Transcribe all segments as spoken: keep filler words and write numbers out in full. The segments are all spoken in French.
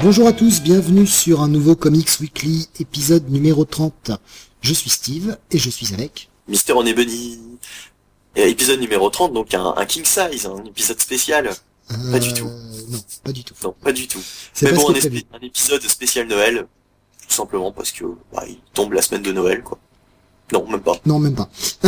Bonjour à tous, bienvenue sur un nouveau Comics Weekly, épisode numéro trente. Je suis Steve, et je suis avec... Mister On est Bunny. Et épisode numéro trente, donc un, un king size, un épisode spécial. Euh, pas du tout. Non, pas du tout. Non, pas du tout. C'est Mais pas bon, ce un, qui est espé- un épisode spécial Noël, tout simplement parce que bah, il tombe la semaine de Noël, quoi. Non, même pas. Non, même pas.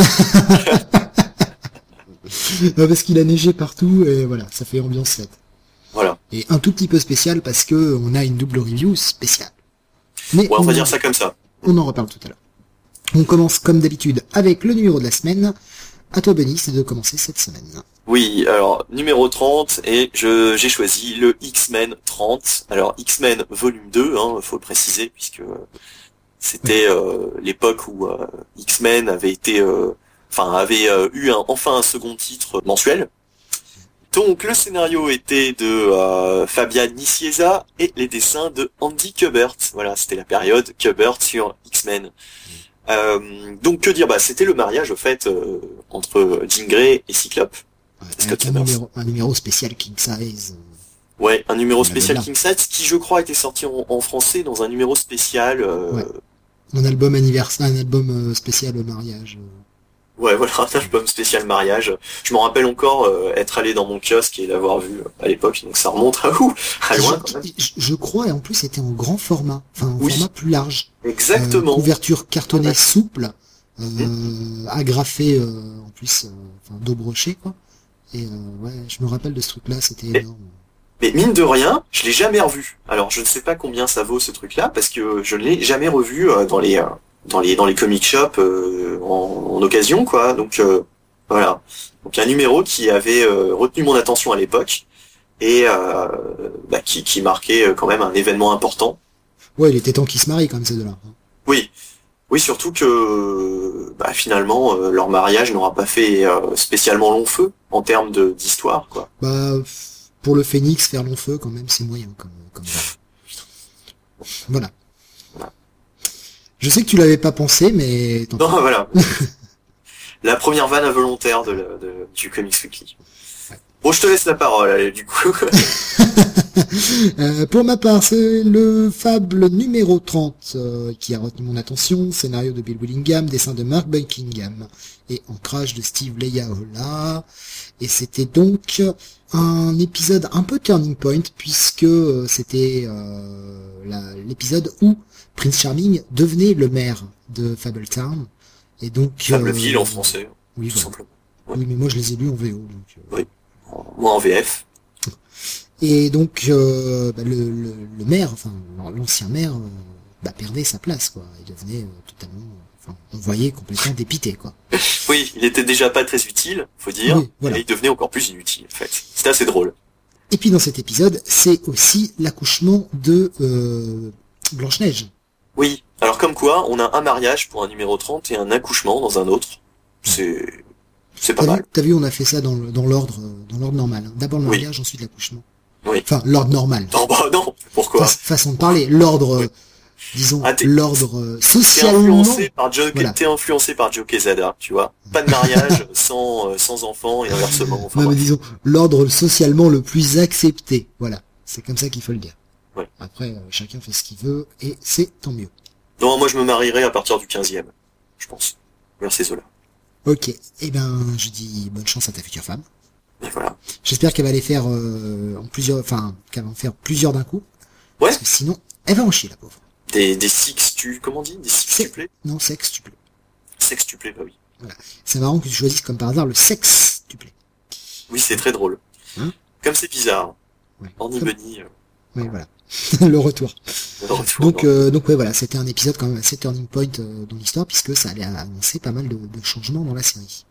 Non, parce qu'il a neigé partout, et voilà, ça fait ambiance fête. Voilà. Et un tout petit peu spécial parce que on a une double review spéciale. Mais Ouais, on va en- dire ça comme ça. On en reparle tout à l'heure. On commence comme d'habitude avec le numéro de la semaine. À toi Benny, c'est de commencer cette semaine. Oui, alors, numéro trente, et je j'ai choisi le X-Men trente. Alors, X-Men volume deux, hein, faut le préciser, puisque euh, c'était euh, l'époque où euh, X-Men avait été... euh, Enfin, avait euh, eu un, enfin un second titre mensuel. Donc, le scénario était de euh, Fabian Nicieza et les dessins de Andy Kubert. Voilà, c'était la période Kubert sur X-Men. Euh, donc, que dire? Bah, c'était le mariage, au fait, euh, entre Jean Grey et Cyclope. Ouais, Scott avec un Summers. numéro, un numéro spécial King Size. Ouais, un numéro Blablabla. spécial King Size qui, je crois, a été sorti en, en français dans un numéro spécial. Euh... Ouais. Un album anniversaire, un album euh, spécial au mariage. euh. Ouais, voilà, un album spécial mariage. Je me rappelle encore euh, être allé dans mon kiosque et l'avoir vu euh, à l'époque, donc ça remonte à où? À loin, quand même. je, je- je crois, et en plus c'était en grand format, enfin en Oui. format plus large. Exactement. Euh, couverture cartonnée Ouais. souple, euh, agrafée euh, en plus, euh, enfin dos broché quoi. Et euh, ouais, je me rappelle de ce truc-là, c'était Et- énorme. Mais mine de rien, je l'ai jamais revu. Alors, je ne sais pas combien ça vaut ce truc-là, parce que je ne l'ai jamais revu euh, dans les euh, dans les dans les comic shops euh, en, en occasion, quoi. Donc euh, voilà. Donc un numéro qui avait euh, retenu mon attention à l'époque et euh, bah, qui qui marquait euh, quand même un événement important. Ouais, il était temps qu'ils se marient quand même ces deux-là. Oui, oui, surtout que bah, finalement euh, leur mariage n'aura pas fait euh, spécialement long feu en termes de d'histoire, quoi. Bah, f- pour le Phénix, faire long feu quand même, c'est moyen comme comme ça. Voilà. Voilà. Je sais que tu l'avais pas pensé, mais tant Non, pis. voilà. La première vanne involontaire de, la- de- du Comics Weekly. Ouais. Bon, je te laisse la parole, allez, du coup. Euh, pour ma part, c'est le Fable numéro trente euh, qui a retenu mon attention. Scénario de Bill Willingham, dessin de Mark Buckingham et ancrage de Steve Leiaola. Et c'était donc un épisode un peu turning point puisque euh, c'était euh, la- l'épisode où Prince Charming devenait le maire de Fabletown. Et donc Fableville euh, en français, Oui, tout voilà. simplement. Oui, mais moi je les ai lus en V O. Donc, euh, Moi en V F. Et donc euh, bah, le, le, le maire, enfin l'ancien maire, euh, bah, perdait sa place quoi. Il devenait euh, totalement, enfin on voyait complètement dépité quoi. Oui, il était déjà pas très utile, faut dire, Oui, voilà. et il devenait encore plus inutile, en fait. C'était assez drôle. Et puis dans cet épisode, c'est aussi l'accouchement de euh, Blanche-Neige. Oui, alors comme quoi, on a un mariage pour un numéro trente et un accouchement dans un autre. C'est... c'est pas T'as vu, mal. t'as vu, on a fait ça dans le- dans l'ordre euh, dans l'ordre normal. hein. D'abord le Oui. mariage, ensuite l'accouchement. Oui. Enfin l'ordre normal. Non, bah non, pourquoi? Fa- façon de parler, l'ordre, euh, Oui. disons Ah, t'es- l'ordre euh, T'es socialement. influencé par Joe, Voilà. t'es influencé par Joe Quesada, tu vois. Pas de mariage sans, euh, sans enfant et inversement. Enfin, Non mais bref. disons l'ordre socialement le plus accepté. Voilà, c'est comme ça qu'il faut le dire. Ouais. Après, euh, chacun fait ce qu'il veut et c'est tant mieux. Non, moi je me marierai à partir du quinzième, je pense. Vers ces eaux-là. Ok, eh ben je dis bonne chance à ta future femme. Et voilà. J'espère qu'elle va les faire euh, en plusieurs, enfin qu'elle va en faire plusieurs d'un coup. Ouais. Parce que sinon, elle va en chier la pauvre. Des, des sextu, comment on dit? Des sextuplés? Non, sexe, tu plais. Sextuplés, bah oui. C'est marrant que tu choisisses comme par hasard le sexe, tu plais. Oui, c'est très drôle. Hein Comme c'est bizarre. Ouais. Orny Comme- Bunny, euh, Oui, voilà. le retour. le retour, Donc, non. euh, donc ouais, voilà, c'était un épisode quand même assez turning point euh, dans l'histoire puisque ça allait annoncer pas mal de, de changements dans la série.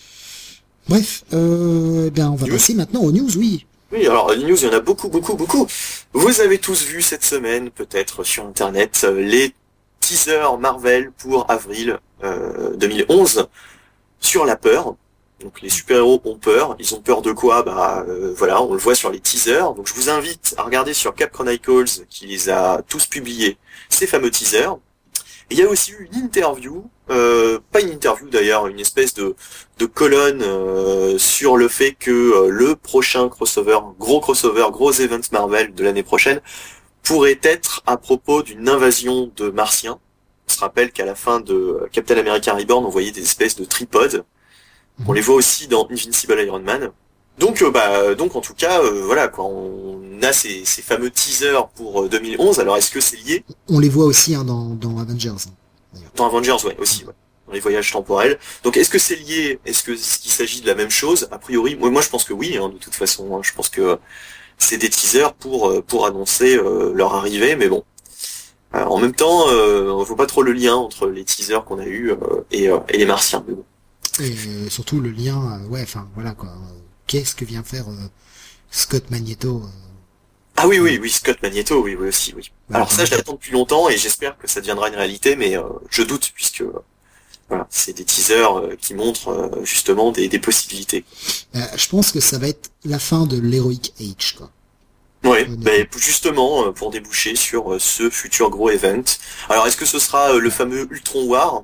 Bref, euh, eh bien, on va News. passer maintenant aux news, oui. Oui, alors les news, il y en a beaucoup, beaucoup, beaucoup. Vous avez tous vu cette semaine, peut-être sur Internet, euh, les teasers Marvel pour avril euh, deux mille onze sur la peur. Donc les super-héros ont peur. Ils ont peur de quoi? Bah euh, voilà, on le voit sur les teasers. Donc je vous invite à regarder sur Cap Chronicles qui les a tous publiés, ces fameux teasers. Et il y a aussi eu une interview, euh, pas une interview d'ailleurs, une espèce de, de colonne euh, sur le fait que euh, le prochain crossover, gros crossover, gros event Marvel de l'année prochaine, pourrait être à propos d'une invasion de Martiens. On se rappelle qu'à la fin de Captain America Reborn, on voyait des espèces de tripodes. Mhm. On les voit aussi dans Invincible Iron Man. Donc, euh, bah, donc en tout cas, euh, voilà, quoi, on a ces, ces fameux teasers pour euh, deux mille onze. Alors, est-ce que c'est lié? On les voit aussi hein, dans, dans Avengers. Hein, dans Avengers, ouais, aussi, ouais. Dans les voyages temporels. Donc, est-ce que c'est lié? Est-ce que est-ce qu'il s'agit de la même chose? A priori, moi, moi, je pense que oui, hein, de toute façon. Hein, je pense que c'est des teasers pour pour annoncer euh, leur arrivée, mais bon. Euh, en même temps, euh, on voit pas trop le lien entre les teasers qu'on a eu euh, et, euh, et les Martiens. Mais bon. Et euh, surtout le lien, euh, ouais, enfin voilà quoi. Euh, Qu'est-ce que vient faire euh, Scott Magneto euh, Ah oui, oui, oui, Scott Magneto, oui, oui aussi, oui. Ouais, Alors ça, ouais. je l'attends depuis longtemps et j'espère que ça deviendra une réalité, mais euh, je doute puisque euh, voilà, c'est des teasers euh, qui montrent euh, justement des, des possibilités. Euh, je pense que ça va être la fin de l'Heroic Age, quoi. Oui, Honnêtement. ben justement euh, pour déboucher sur euh, ce futur gros event. Alors est-ce que ce sera euh, le fameux Ultron War?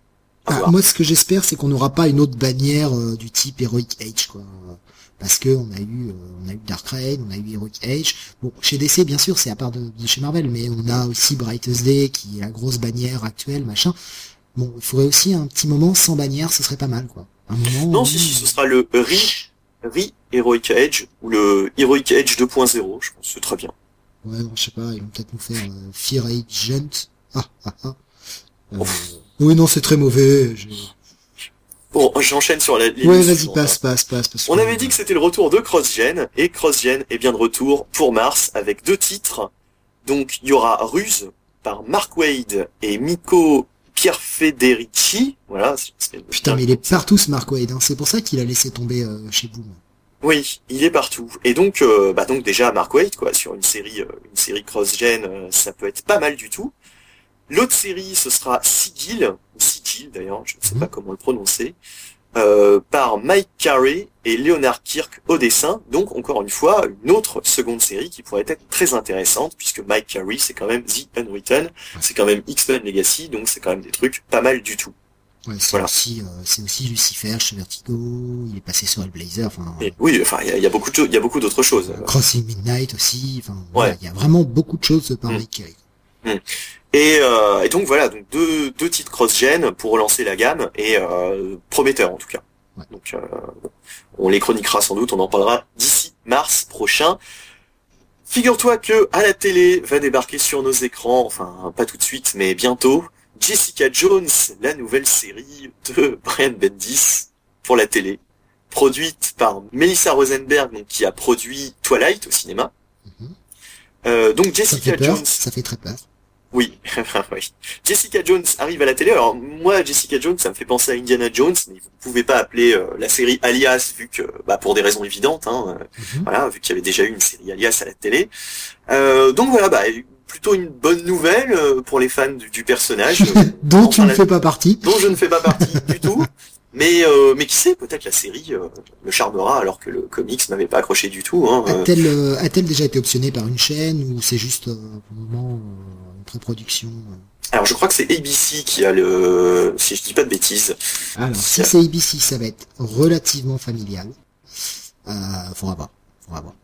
À Ah, voir. moi, ce que j'espère, c'est qu'on n'aura pas une autre bannière euh, du type Heroic Age, quoi. Parce que on a eu, euh, on a eu Dark Reign, on a eu Heroic Age. Bon, chez D C, bien sûr, c'est à part de, de chez Marvel, mais on a aussi Brightest Day, qui est la grosse bannière actuelle, machin. Bon, il faudrait aussi un petit moment sans bannière, ce serait pas mal, quoi. Un moment. Non, où- si, si, ce sera le Re, Re Heroic Age ou le Heroic Age deux point zéro, je pense, c'est très bien. Ouais, non, je sais pas, ils vont peut-être nous faire euh, Fear Agent. Ah, ah, ah. Euh, Ouf. oui, non, c'est très mauvais. je- Bon, j'enchaîne sur la, les Ouais, news vas-y, suivantes. passe, passe, passe. Parce On que- avait dit que c'était le retour de CrossGen, et CrossGen est bien de retour pour mars avec deux titres. Donc il y aura Ruse par Mark Waid et Miko Pierfederici. Voilà. c'est- Putain, mais il est partout ce Mark Waid, hein. C'est pour ça qu'il a laissé tomber euh, chez Boom. Oui, il est partout. Et donc, euh, bah donc déjà Mark Waid, quoi, sur une série, euh, une série CrossGen, euh, ça peut être pas mal du tout. L'autre série, ce sera Sigil, ou Sigil d'ailleurs, je ne sais Mhm. pas comment le prononcer, euh, par Mike Carey et Leonard Kirk au dessin. Donc encore une fois, une autre seconde série qui pourrait être très intéressante, puisque Mike Carey, c'est quand même The Unwritten, c'est quand même X-Men Legacy, donc c'est quand même des trucs pas mal du tout. Ouais, c'est Voilà. aussi, euh, c'est aussi Lucifer chez Vertigo. Il est passé sur Hellblazer. Enfin, Et oui, enfin, il y a, il y a beaucoup de choses, il y a beaucoup d'autres choses. euh, Crossing Midnight aussi. Enfin, Ouais. voilà, il y a vraiment beaucoup de choses par Mm. Mike Carey. Et, euh, et donc voilà, donc deux, deux titres cross-gen pour relancer la gamme et euh, prometteurs en tout cas. Ouais. Donc euh, on les chroniquera sans doute, on en parlera d'ici mars prochain. Figure-toi que à la télé va débarquer sur nos écrans, enfin pas tout de suite mais bientôt, Jessica Jones, la nouvelle série de Brian Bendis pour la télé, produite par Melissa Rosenberg, donc qui a produit Twilight au cinéma. Mhm. Euh, donc Ça fait Jessica peur. Jones. Ça fait très peur. Oui, oui. Jessica Jones arrive à la télé. Alors moi, Jessica Jones, ça me fait penser à Indiana Jones, mais vous pouvez pas appeler euh, la série Alias, vu que, bah, pour des raisons évidentes, hein, euh, Mhm. voilà, vu qu'il y avait déjà eu une série Alias à la télé. Euh, donc voilà, bah, plutôt une bonne nouvelle euh, pour les fans du, du personnage, euh, Dont tu enfin, ne la- fais pas partie. dont je ne fais pas partie du tout. Mais euh, mais qui sait, peut-être la série euh, le charmera alors que le comics m'avait pas accroché du tout. Hein, euh. A-t-elle, euh, a-t-elle déjà été optionnée par une chaîne ou c'est juste euh, pour le moment euh, une pré-production euh Alors je crois que c'est A B C qui a le, si je dis pas de bêtises. Alors, si c'est A B C, ça va être relativement familial. Euh, faudra voir. Faudra voir.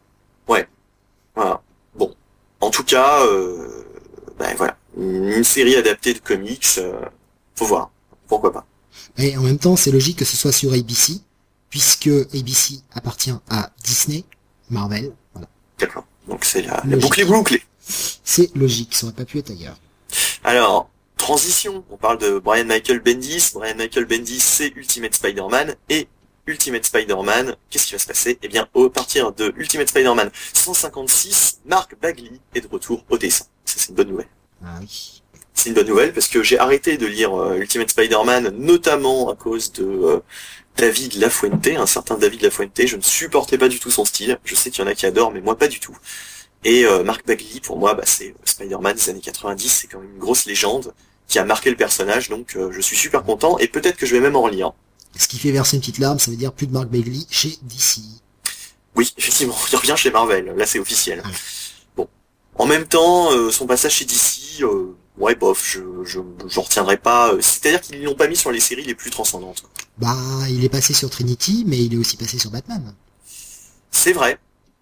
Voilà. Bon. En tout cas, euh, ben voilà. Une série adaptée de comics, euh, faut voir. Pourquoi pas. Et en même temps, c'est logique que ce soit sur A B C, puisque A B C appartient à Disney, Marvel. Voilà. D'accord. Donc c'est la, la Logique. boucle est bouclée. C'est logique, ça aurait pas pu être ailleurs. Alors, transition. On parle de Brian Michael Bendis. Brian Michael Bendis, c'est Ultimate Spider-Man. Et Ultimate Spider-Man, qu'est-ce qui va se passer? Eh bien, au partir de Ultimate Spider-Man cent cinquante-six, Mark Bagley est de retour au dessin. Ça, c'est une bonne nouvelle. Ah oui. C'est une bonne nouvelle parce que j'ai arrêté de lire euh, Ultimate Spider-Man, notamment à cause de euh, David Lafuente, un certain David Lafuente. Je ne supportais pas du tout son style. Je sais qu'il y en a qui adorent, mais moi pas du tout. Et euh, Mark Bagley, pour moi, bah, c'est Spider-Man des années quatre-vingt-dix, c'est quand même une grosse légende qui a marqué le personnage, donc euh, je suis super content, et peut-être que je vais même en relire. Ce qui fait verser une petite larme, ça veut dire plus de Mark Bagley chez D C. Oui, effectivement, il revient chez Marvel, là c'est officiel. Ah. Bon. En même temps, euh, son passage chez D C, euh, ouais bof, je je j'en retiendrai pas. euh, C'est-à-dire qu'ils l'ont pas mis sur les séries les plus transcendantes. Bah, il est passé sur Trinity, mais il est aussi passé sur Batman. C'est vrai.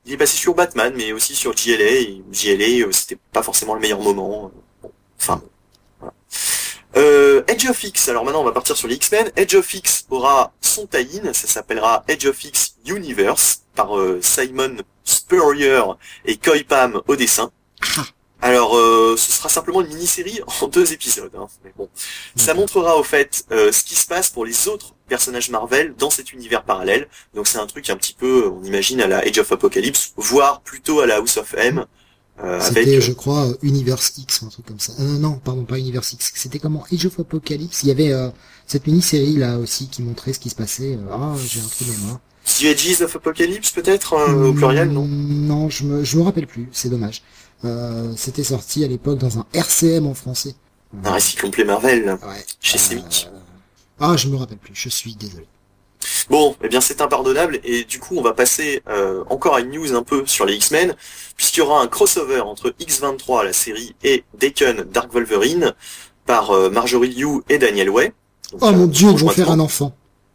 il est passé sur Batman, mais aussi sur J L A. Et J L A, euh, c'était pas forcément le meilleur moment. Bon, enfin, voilà. Euh, Edge of X, alors maintenant on va partir sur les X-Men. Edge of X aura son tie-in, ça s'appellera Edge of X Universe, par euh, Simon Spurrier et Coy Pam au dessin. Alors, euh, ce sera simplement une mini-série en deux épisodes, hein, mais bon. Ça montrera au fait euh, ce qui se passe pour les autres personnages Marvel dans cet univers parallèle. Donc c'est un truc un petit peu, on imagine, à la Age of Apocalypse, voire plutôt à la House of M. Euh, C'était, avec, je crois, euh, Universe X ou un truc comme ça. Euh, non, pardon, pas Universe X. C'était comment Age of Apocalypse. Il y avait euh, cette mini-série là aussi qui montrait ce qui se passait. Euh, ah, j'ai un trou de mémoire. The Edges of Apocalypse peut-être euh, au pluriel, non? Non, je me, je me rappelle plus. C'est dommage. Euh, c'était sorti à l'époque dans un R C M en français. Un récit complet Marvel, là, ouais. Chez euh... Semic. Ah, je me rappelle plus. Je suis désolé. Bon, eh bien c'est impardonnable, et du coup on va passer euh, encore à une news un peu sur les X-Men, puisqu'il y aura un crossover entre X vingt-trois, la série, et Daken Dark Wolverine, par euh, Marjorie Liu et Daniel Way. Donc, oh mon dieu, ils vont faire un enfant.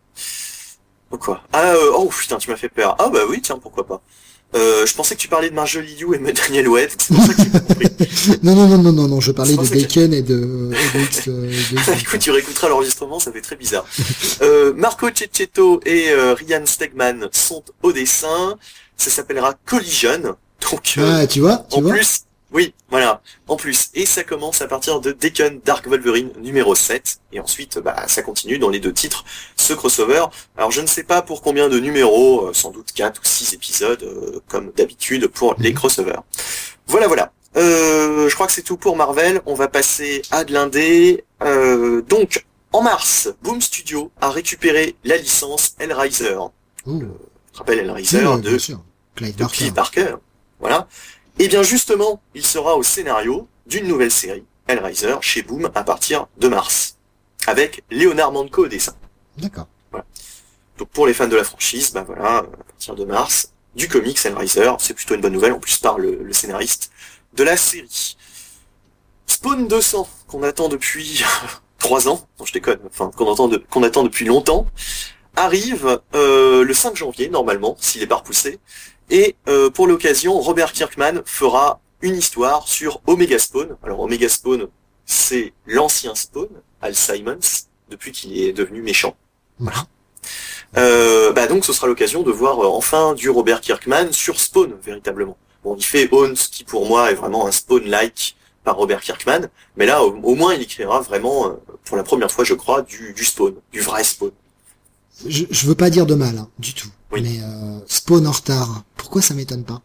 Quoi? Ah, euh, oh putain, tu m'as fait peur. Ah bah oui, tiens, pourquoi pas. Euh, je pensais que tu parlais de Marjorie Liu et de Daniel Way, c'est pour ça que j'ai pas compris. non, non, non, non, non, non, je parlais de Daken que... et de, et de X. Euh, de... Écoute, tu réécouteras l'enregistrement, ça fait très bizarre. euh, Marco Cecchetto et euh, Ryan Stegman sont au dessin. Ça s'appellera Collision. Donc, euh, ah, tu vois, tu en vois plus, oui, voilà, en plus. Et ça commence à partir de Daken Dark Wolverine numéro sept. Et ensuite, bah, ça continue dans les deux titres, ce crossover. Alors, je ne sais pas pour combien de numéros, euh, sans doute quatre ou six épisodes, euh, comme d'habitude pour les crossovers. Voilà, voilà. Euh, je crois que c'est tout pour Marvel. On va passer à de l'indé. Euh, donc, en mars, Boom Studio a récupéré la licence Hellraiser. Oh. Je te rappelle Hellraiser oui, de, Clive de Clive Barker. Voilà. Et bien justement, il sera au scénario d'une nouvelle série, Hellraiser, chez Boom, à partir de mars, avec Leonard Manco au dessin. D'accord. Voilà. Donc pour les fans de la franchise, bah voilà, à partir de mars, du comics Hellraiser, c'est plutôt une bonne nouvelle, en plus par le, le scénariste de la série. Spawn deux cents, qu'on attend depuis trois ans, non je déconne, enfin qu'on attend, de, qu'on attend depuis longtemps, arrive euh, le cinq janvier, normalement, s'il est pas repoussé. Et euh, pour l'occasion, Robert Kirkman fera une histoire sur Omega Spawn. Alors Omega Spawn, c'est l'ancien Spawn, Al Simons, depuis qu'il est devenu méchant. Voilà. Euh, bah donc ce sera l'occasion de voir euh, enfin du Robert Kirkman sur Spawn, véritablement. Bon, il fait Haunts, qui pour moi est vraiment un Spawn-like par Robert Kirkman, mais là au, au moins il écrira vraiment, euh, pour la première fois je crois, du, du Spawn, du vrai Spawn. Je, je veux pas dire de mal, hein, du tout. Oui. Mais euh, Spawn en retard, pourquoi ça m'étonne pas?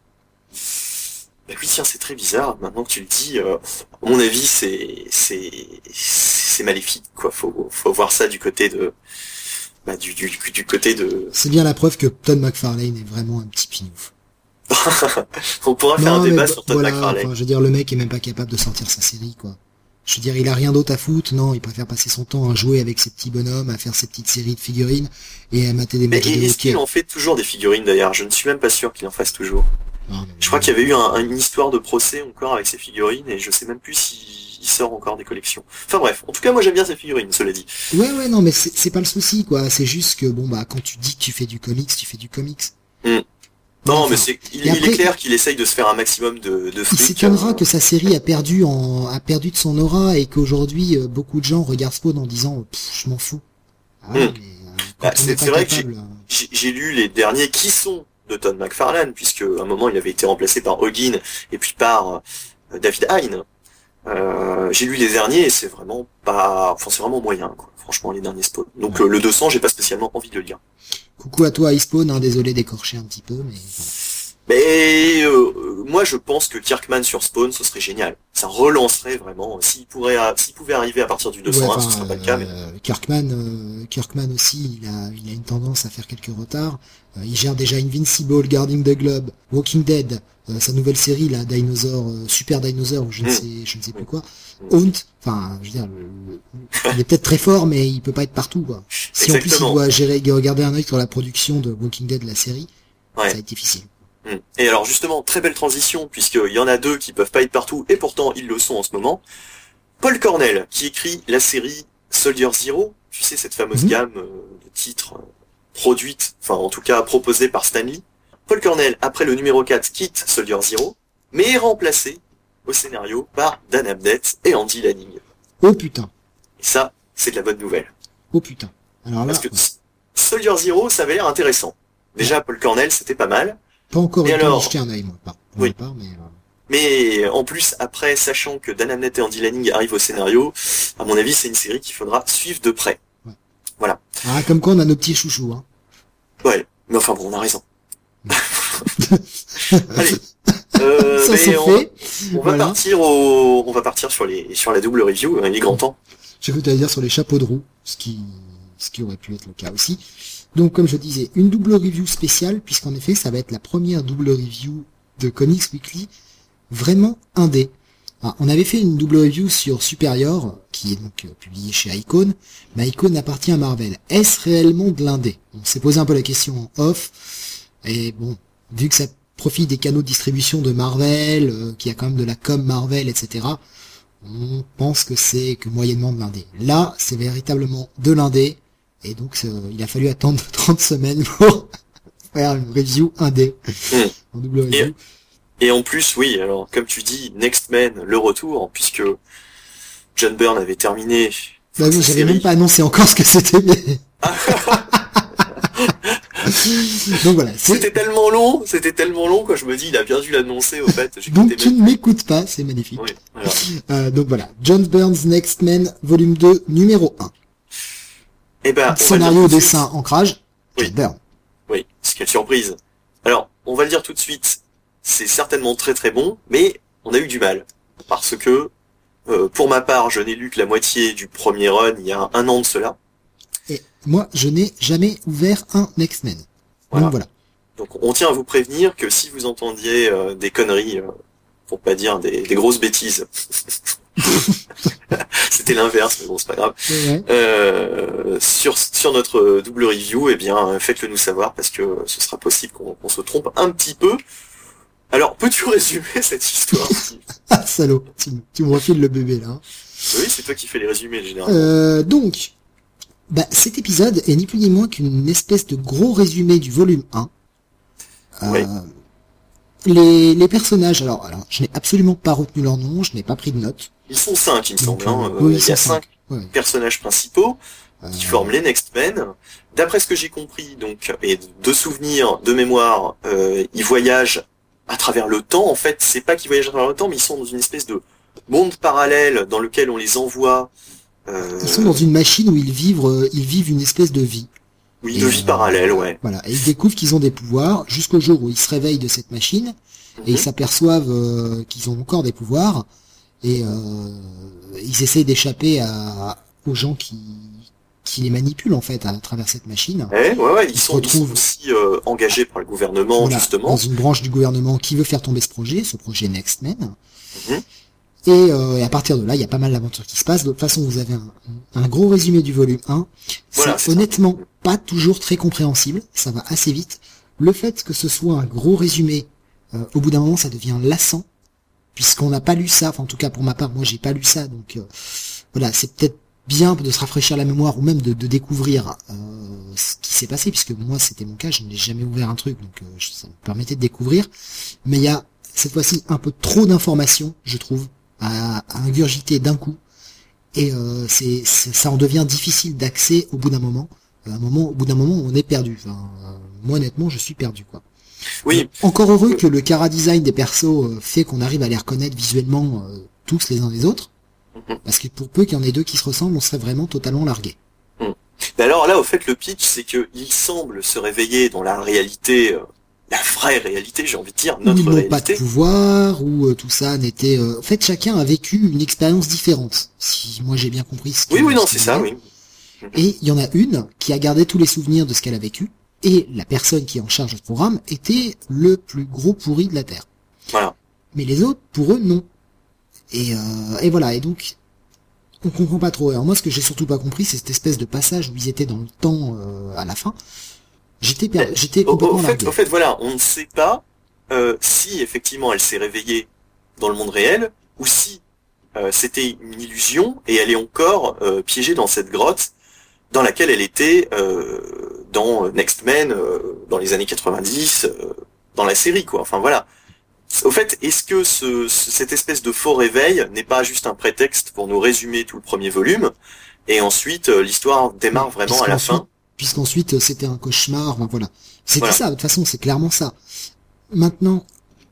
Bah oui, tiens, c'est très bizarre. Maintenant que tu le dis, euh, à mon avis, c'est c'est c'est maléfique, quoi. Faut faut voir ça du côté de bah du du du côté de. C'est bien la preuve que Todd McFarlane est vraiment un petit pinouf. On pourra faire non, un débat mais, sur Todd voilà, McFarlane. Enfin, je veux dire, le mec est même pas capable de sortir sa série, quoi. Je veux dire, il a rien d'autre à foutre, non, il préfère passer son temps à jouer avec ses petits bonhommes, à faire ses petites séries de figurines, et à mater des matchs de hockey. Est-ce qu'il en fait toujours des figurines, d'ailleurs? Je ne suis même pas sûr qu'il en fasse toujours. Non, je crois qu'il y avait eu un, une histoire de procès encore avec ses figurines, et je sais même plus s'il sort encore des collections. Enfin bref, en tout cas, moi j'aime bien ses figurines, cela dit. Ouais, ouais, non, mais c'est, c'est pas le souci, quoi. C'est juste que, bon, bah, quand tu dis que tu fais du comics, tu fais du comics. Mm. Non, enfin, mais c'est, il, après, il est clair qu'il essaye de se faire un maximum de, de fric. Il s'étonnera euh... que sa série a perdu en, a perdu de son aura et qu'aujourd'hui, euh, beaucoup de gens regardent Spawn en disant, je m'en fous. Ah, mm. mais, euh, bah, c'est, c'est vrai capable, que j'ai, j'ai, j'ai lu les derniers qui sont de Todd McFarlane, puisque à un moment il avait été remplacé par Hoggin et puis par euh, David Hein. Euh, j'ai lu les derniers et c'est vraiment pas, enfin c'est vraiment moyen, quoi. Franchement, les derniers Spawn. Donc ouais. euh, le deux cents, j'ai pas spécialement envie de le lire. Coucou à toi, iSpawn, hein, désolé d'écorcher un petit peu, mais... Mais euh, moi, je pense que Kirkman sur Spawn, ce serait génial. Ça relancerait vraiment. S'il pourrait, s'il pouvait arriver à partir du deux cent un, ouais, ce serait pas le cas. Mais... Euh, Kirkman, euh, Kirkman aussi, il a, il a une tendance à faire quelques retards. Euh, il gère déjà Invincible, Guarding the Globe, Walking Dead, euh, sa nouvelle série, là, Dinosaur, euh, Super Dinosaur, ou je ne mmh. sais, je ne sais plus quoi. Haunt, enfin, je veux dire, le, le, il est peut-être très fort, mais il peut pas être partout, quoi. Si Exactement. En plus il doit gérer, regarder un œil sur la production de Walking Dead, la série, ouais. Ça va être difficile. Et alors justement, très belle transition, puisqu'il y en a deux qui peuvent pas être partout, et pourtant ils le sont en ce moment. Paul Cornell, qui écrit la série Soldier Zero, tu sais, cette fameuse mmh. gamme de titres produite, enfin en tout cas proposée par Stan Lee, Paul Cornell, après le numéro quatre, quitte Soldier Zero, mais est remplacé au scénario par Dan Abnett et Andy Lanning. Oh putain. Et ça, c'est de la bonne nouvelle. Oh putain. Alors là, Parce que ouais. Soldier Zero, ça avait l'air intéressant. Déjà, Paul Cornell, c'était pas mal. Pas encore Et eu le temps alors d'y jeter un œil, moi. Pas, pour Oui. ma part, mais... euh, Mais en plus, après, sachant que Dan Abnett et Andy Lanning arrivent au scénario, à mon avis, c'est une série qu'il faudra suivre de près. Ouais. Voilà. Ah, comme quoi on a nos petits chouchous, hein. Ouais. Mais enfin bon, on a raison. Allez. Euh, Ça mais c'est on, fait. on va Voilà. partir au, on va partir sur les, sur la double review. Il est grand temps. J'ai cru que t'allais dire sur les chapeaux de roue, ce qui, ce qui aurait pu être le cas aussi. Donc, comme je disais, une double review spéciale, puisqu'en effet, ça va être la première double review de Comics Weekly, vraiment indé. Alors, on avait fait une double review sur Superior, qui est donc euh, publié chez Icon, mais Icon appartient à Marvel. Est-ce réellement de l'indé? On s'est posé un peu la question en off, et bon, vu que ça profite des canaux de distribution de Marvel, euh, qu'il y a quand même de la com Marvel, et cetera, on pense que c'est que moyennement de l'indé. Là, c'est véritablement de l'indé, et donc euh, il a fallu attendre trente semaines pour faire une review indé Mm. en double review. Et en plus, oui, alors, comme tu dis, Next Man, le retour, puisque John Byrne avait terminé. Bah oui, sa j'avais série. même pas annoncé encore ce que c'était, mais... Donc voilà, c'est... C'était tellement long, c'était tellement long, quoi, je me dis, il a bien dû l'annoncer, au fait. Donc J'écoutais tu même ne m'écoutes pas, c'est magnifique. Oui, voilà. Euh, donc voilà, John Byrne's Next Man, volume deux, numéro un. Eh ben, on va le Scénario, dire tout de dessin, suite. ancrage, Oui. John Byrne. Oui, c'est quelle surprise. Alors, on va le dire tout de suite, c'est certainement très très bon, mais on a eu du mal. Parce que, euh, pour ma part, je n'ai lu que la moitié du premier run il y a un an de cela. Et moi, je n'ai jamais ouvert un Next Man. Voilà. Donc voilà. Donc on tient à vous prévenir que si vous entendiez euh, des conneries, euh, pour pas dire des, des grosses bêtises, c'était l'inverse, mais bon, c'est pas grave, Ouais. euh, sur, sur notre double review, eh bien, faites-le nous savoir, parce que ce sera possible qu'on qu'on se trompe un petit peu. Alors, peux-tu résumer cette histoire, Steve? Ah, salaud, tu, me- tu me refiles le bébé, là. hein. Oui, c'est toi qui fais les résumés, généralement. Euh, donc, bah, cet épisode est ni plus ni moins qu'une espèce de gros résumé du volume un. Euh, Oui. les, les personnages, alors, alors, je n'ai absolument pas retenu leur nom, je n'ai pas pris de notes. Ils sont cinq, il me Donc, semble. Hein. euh, oui, Euh, ils il y a sont cinq Ouais. personnages principaux Euh, qui forment les Next Men. D'après ce que j'ai compris, donc, et de souvenirs, de mémoire, euh, ils voyagent à travers le temps. En fait, c'est pas qu'ils voyagent à travers le temps, mais ils sont dans une espèce de monde parallèle dans lequel on les envoie. Euh, Ils sont dans une machine où ils vivent, euh, ils vivent une espèce de vie. oui, Et, de vie euh, parallèle, ouais. Voilà, et ils découvrent qu'ils ont des pouvoirs jusqu'au jour où ils se réveillent de cette machine et Mhm. ils s'aperçoivent euh, qu'ils ont encore des pouvoirs et euh, ils essayent d'échapper à aux gens qui qui les manipulent en fait à travers cette machine. Ouais, ouais, ouais, ils, Ils se sont, ils sont retrouvent- aussi euh, engagés par le gouvernement, Voilà, justement. dans une branche du gouvernement qui veut faire tomber ce projet, ce projet Next Men. Mhm. Et, euh, et à partir de là, il y a pas mal d'aventures qui se passent. De toute façon, vous avez un, un gros résumé du volume un. Voilà, c'est c'est ça. honnêtement pas toujours très compréhensible. Ça va assez vite. Le fait que ce soit un gros résumé, euh, au bout d'un moment, ça devient lassant, puisqu'on n'a pas lu ça. Enfin, en tout cas, pour ma part, moi, j'ai pas lu ça. Donc, euh, voilà, c'est peut-être bien de se rafraîchir la mémoire ou même de, de découvrir euh, ce qui s'est passé, puisque moi, c'était mon cas. Je n'ai jamais ouvert un truc, donc euh, je- ça me permettait de découvrir. Mais il y a cette fois-ci un peu trop d'informations, je trouve, à, à ingurgiter d'un coup. Et euh, c'est, c'est- ça en devient difficile d'accès au bout d'un moment. À un moment, au bout d'un moment, on est perdu. Enfin, euh, moi, honnêtement, je suis perdu, quoi. Oui, Encore heureux que le chara-design des persos euh, fait qu'on arrive à les reconnaître visuellement euh, tous les uns les autres. Mhm. Parce que pour peu qu'il y en ait deux qui se ressemblent, on serait vraiment totalement largué. mais alors là, au fait, le pitch, c'est que il semble se réveiller dans la réalité, euh, la vraie réalité, j'ai envie de dire, Où notre ils n'ont pas de réalité. pouvoir, où euh, tout ça n'était... euh, En fait, chacun a vécu une expérience différente. Si moi j'ai bien compris ce Oui, que- oui, non, ce c'est qu'il ça, disait. oui. Et il y en a une qui a gardé tous les souvenirs de ce qu'elle a vécu, et la personne qui est en charge de ce programme était le plus gros pourri de la Terre. Voilà. Mais les autres, pour eux, non. Et, euh, et voilà, et donc, on comprend pas trop. Alors moi, ce que j'ai surtout pas compris, c'est cette espèce de passage où ils étaient dans le temps euh, à la fin. J'étais per- j'étais Au, au complètement fait, largué. au fait, voilà, on ne sait pas euh, si effectivement elle s'est réveillée dans le monde réel ou si euh, c'était une illusion et elle est encore euh, piégée dans cette grotte dans laquelle elle était euh, dans Next Men euh, dans les années quatre-vingt-dix, euh, dans la série, quoi. Enfin voilà. Au fait, est-ce que ce, ce- cette espèce de faux réveil n'est pas juste un prétexte pour nous résumer tout le premier volume, et ensuite euh, l'histoire démarre vraiment à la Puisqu'ensuite, fin. puisqu'ensuite euh, c'était un cauchemar, enfin, voilà. C'était Voilà. ça, de toute façon, c'est clairement ça. Maintenant,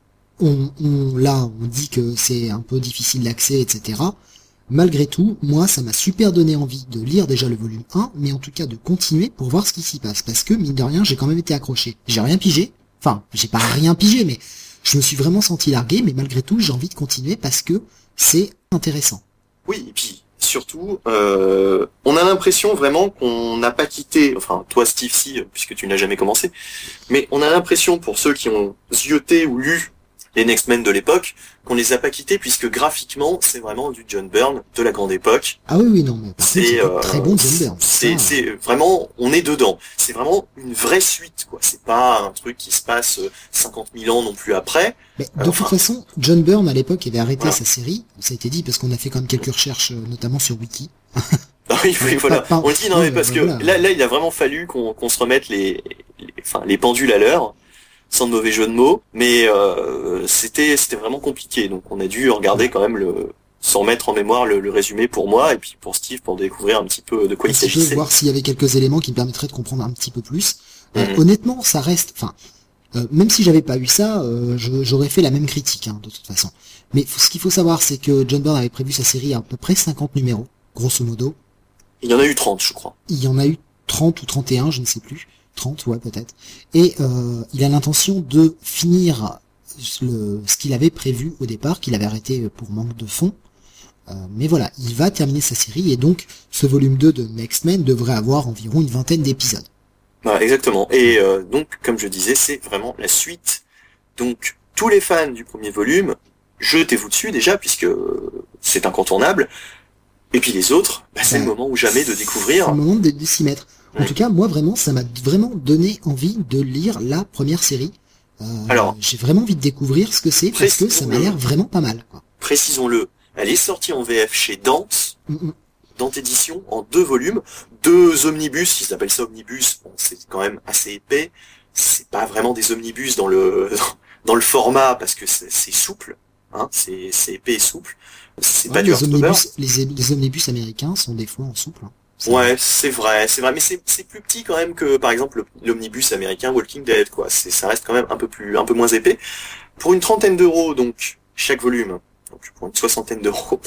on, on, là, on dit que c'est un peu difficile d'accès, et cetera. Malgré tout, moi, ça m'a super donné envie de lire déjà le volume un, mais en tout cas de continuer pour voir ce qui s'y passe. Parce que, mine de rien, j'ai quand même été accroché. J'ai rien pigé. Enfin, j'ai pas rien pigé, mais je me suis vraiment senti largué, mais malgré tout, j'ai envie de continuer parce que c'est intéressant. Oui, et puis surtout, euh, on a l'impression vraiment qu'on n'a pas quitté, enfin toi Steve si, puisque tu n'as jamais commencé, mais on a l'impression pour ceux qui ont zioté ou lu les Next Men de l'époque, qu'on les a pas quittés puisque graphiquement c'est vraiment du John Byrne de la grande époque. Ah oui, oui, non, mais par contre, C'est c'est euh, très bon John Byrne. c'est Ça, c'est vraiment, on est dedans. C'est vraiment une vraie suite, quoi. C'est pas un truc qui se passe euh, cinquante mille ans non plus après. Mais de Alors, toute enfin, façon, John Byrne à l'époque avait arrêté voilà. sa série. Ça a été dit parce qu'on a fait quand même quelques recherches, euh, notamment sur Wiki. Ah oui, oui, Pas- voilà. pas- On le dit, non, oui, mais parce bah, que voilà. là, là, il a vraiment fallu qu'on qu'on se remette les, les, enfin, les pendules à l'heure, sans de mauvais jeu de mots, mais euh, c'était, c'était vraiment compliqué. Donc, on a dû regarder quand même le, s'en mettre en mémoire le, le résumé pour moi et puis pour Steve pour découvrir un petit peu de quoi Un il petit peu, s'agissait. voir s'il y avait quelques éléments qui me permettraient de comprendre un petit peu plus. Euh, Mhm. Honnêtement, ça reste, enfin, euh, même si j'avais pas eu ça, euh, je- j'aurais fait la même critique, hein, de toute façon. Mais f- ce qu'il faut savoir, c'est que John Byrne avait prévu sa série à, à peu près cinquante numéros, grosso modo. Il y en a eu trente, je crois. Il y en a eu trente ou trente et un, je ne sais plus. trente, ouais, peut-être. Et euh, il a l'intention de finir le, ce qu'il avait prévu au départ, qu'il avait arrêté pour manque de fonds. Euh, mais voilà, il va terminer sa série, et donc ce volume deux de Next Men devrait avoir environ une vingtaine d'épisodes. Voilà, exactement. Et euh, donc, comme je disais, c'est vraiment la suite. Donc, tous les fans du premier volume, jetez-vous dessus déjà, puisque c'est incontournable. Et puis les autres, bah, c'est Bah, le moment ou jamais de C'est découvrir. le moment de, de s'y mettre. En Oui. tout cas, moi vraiment, ça m'a vraiment donné envie de lire la première série. Euh, Alors, j'ai vraiment envie de découvrir ce que c'est, parce que ça m'a précisons-le. l'air vraiment pas mal, quoi. Précisons-le, elle est sortie en V F chez Dante, Mm, mm. Dante Édition, en deux volumes, deux omnibus, ils appellent ça omnibus, bon, c'est quand même assez épais, c'est pas vraiment des omnibus dans le dans le format, parce que c'est c'est souple, hein, c'est c'est épais et souple, c'est Ouais, pas du les hardcover. omnibus, les, les omnibus américains sont des fois en souple, hein. C'est- Ouais, c'est vrai, c'est vrai, mais c'est c'est plus petit quand même que par exemple le- l'omnibus américain Walking Dead, quoi. C'est ça reste quand même un peu plus un peu moins épais. Pour une trentaine d'euros donc chaque volume, donc pour une soixantaine d'euros,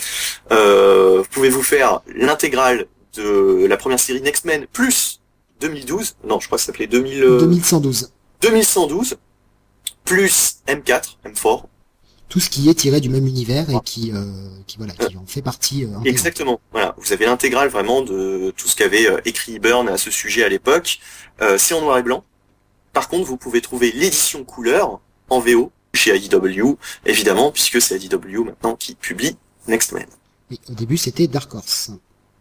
euh, vous pouvez vous faire l'intégrale de la première série Next Men plus deux mille douze, non je crois que ça s'appelait deux mille, euh, deux mille cent douze. deux mille cent douze plus M quatre, M quatre. Tout ce qui est tiré du même univers et qui, euh, qui voilà, qui en fait partie. Euh, intégrante. Exactement. Voilà, vous avez l'intégrale vraiment de tout ce qu'avait euh, écrit Byrne à ce sujet à l'époque. Euh, c'est en noir et blanc. Par contre, vous pouvez trouver l'édition couleur en V O chez I D W, évidemment, puisque c'est I D W maintenant qui publie Next Men. Oui, au début, c'était Dark Horse.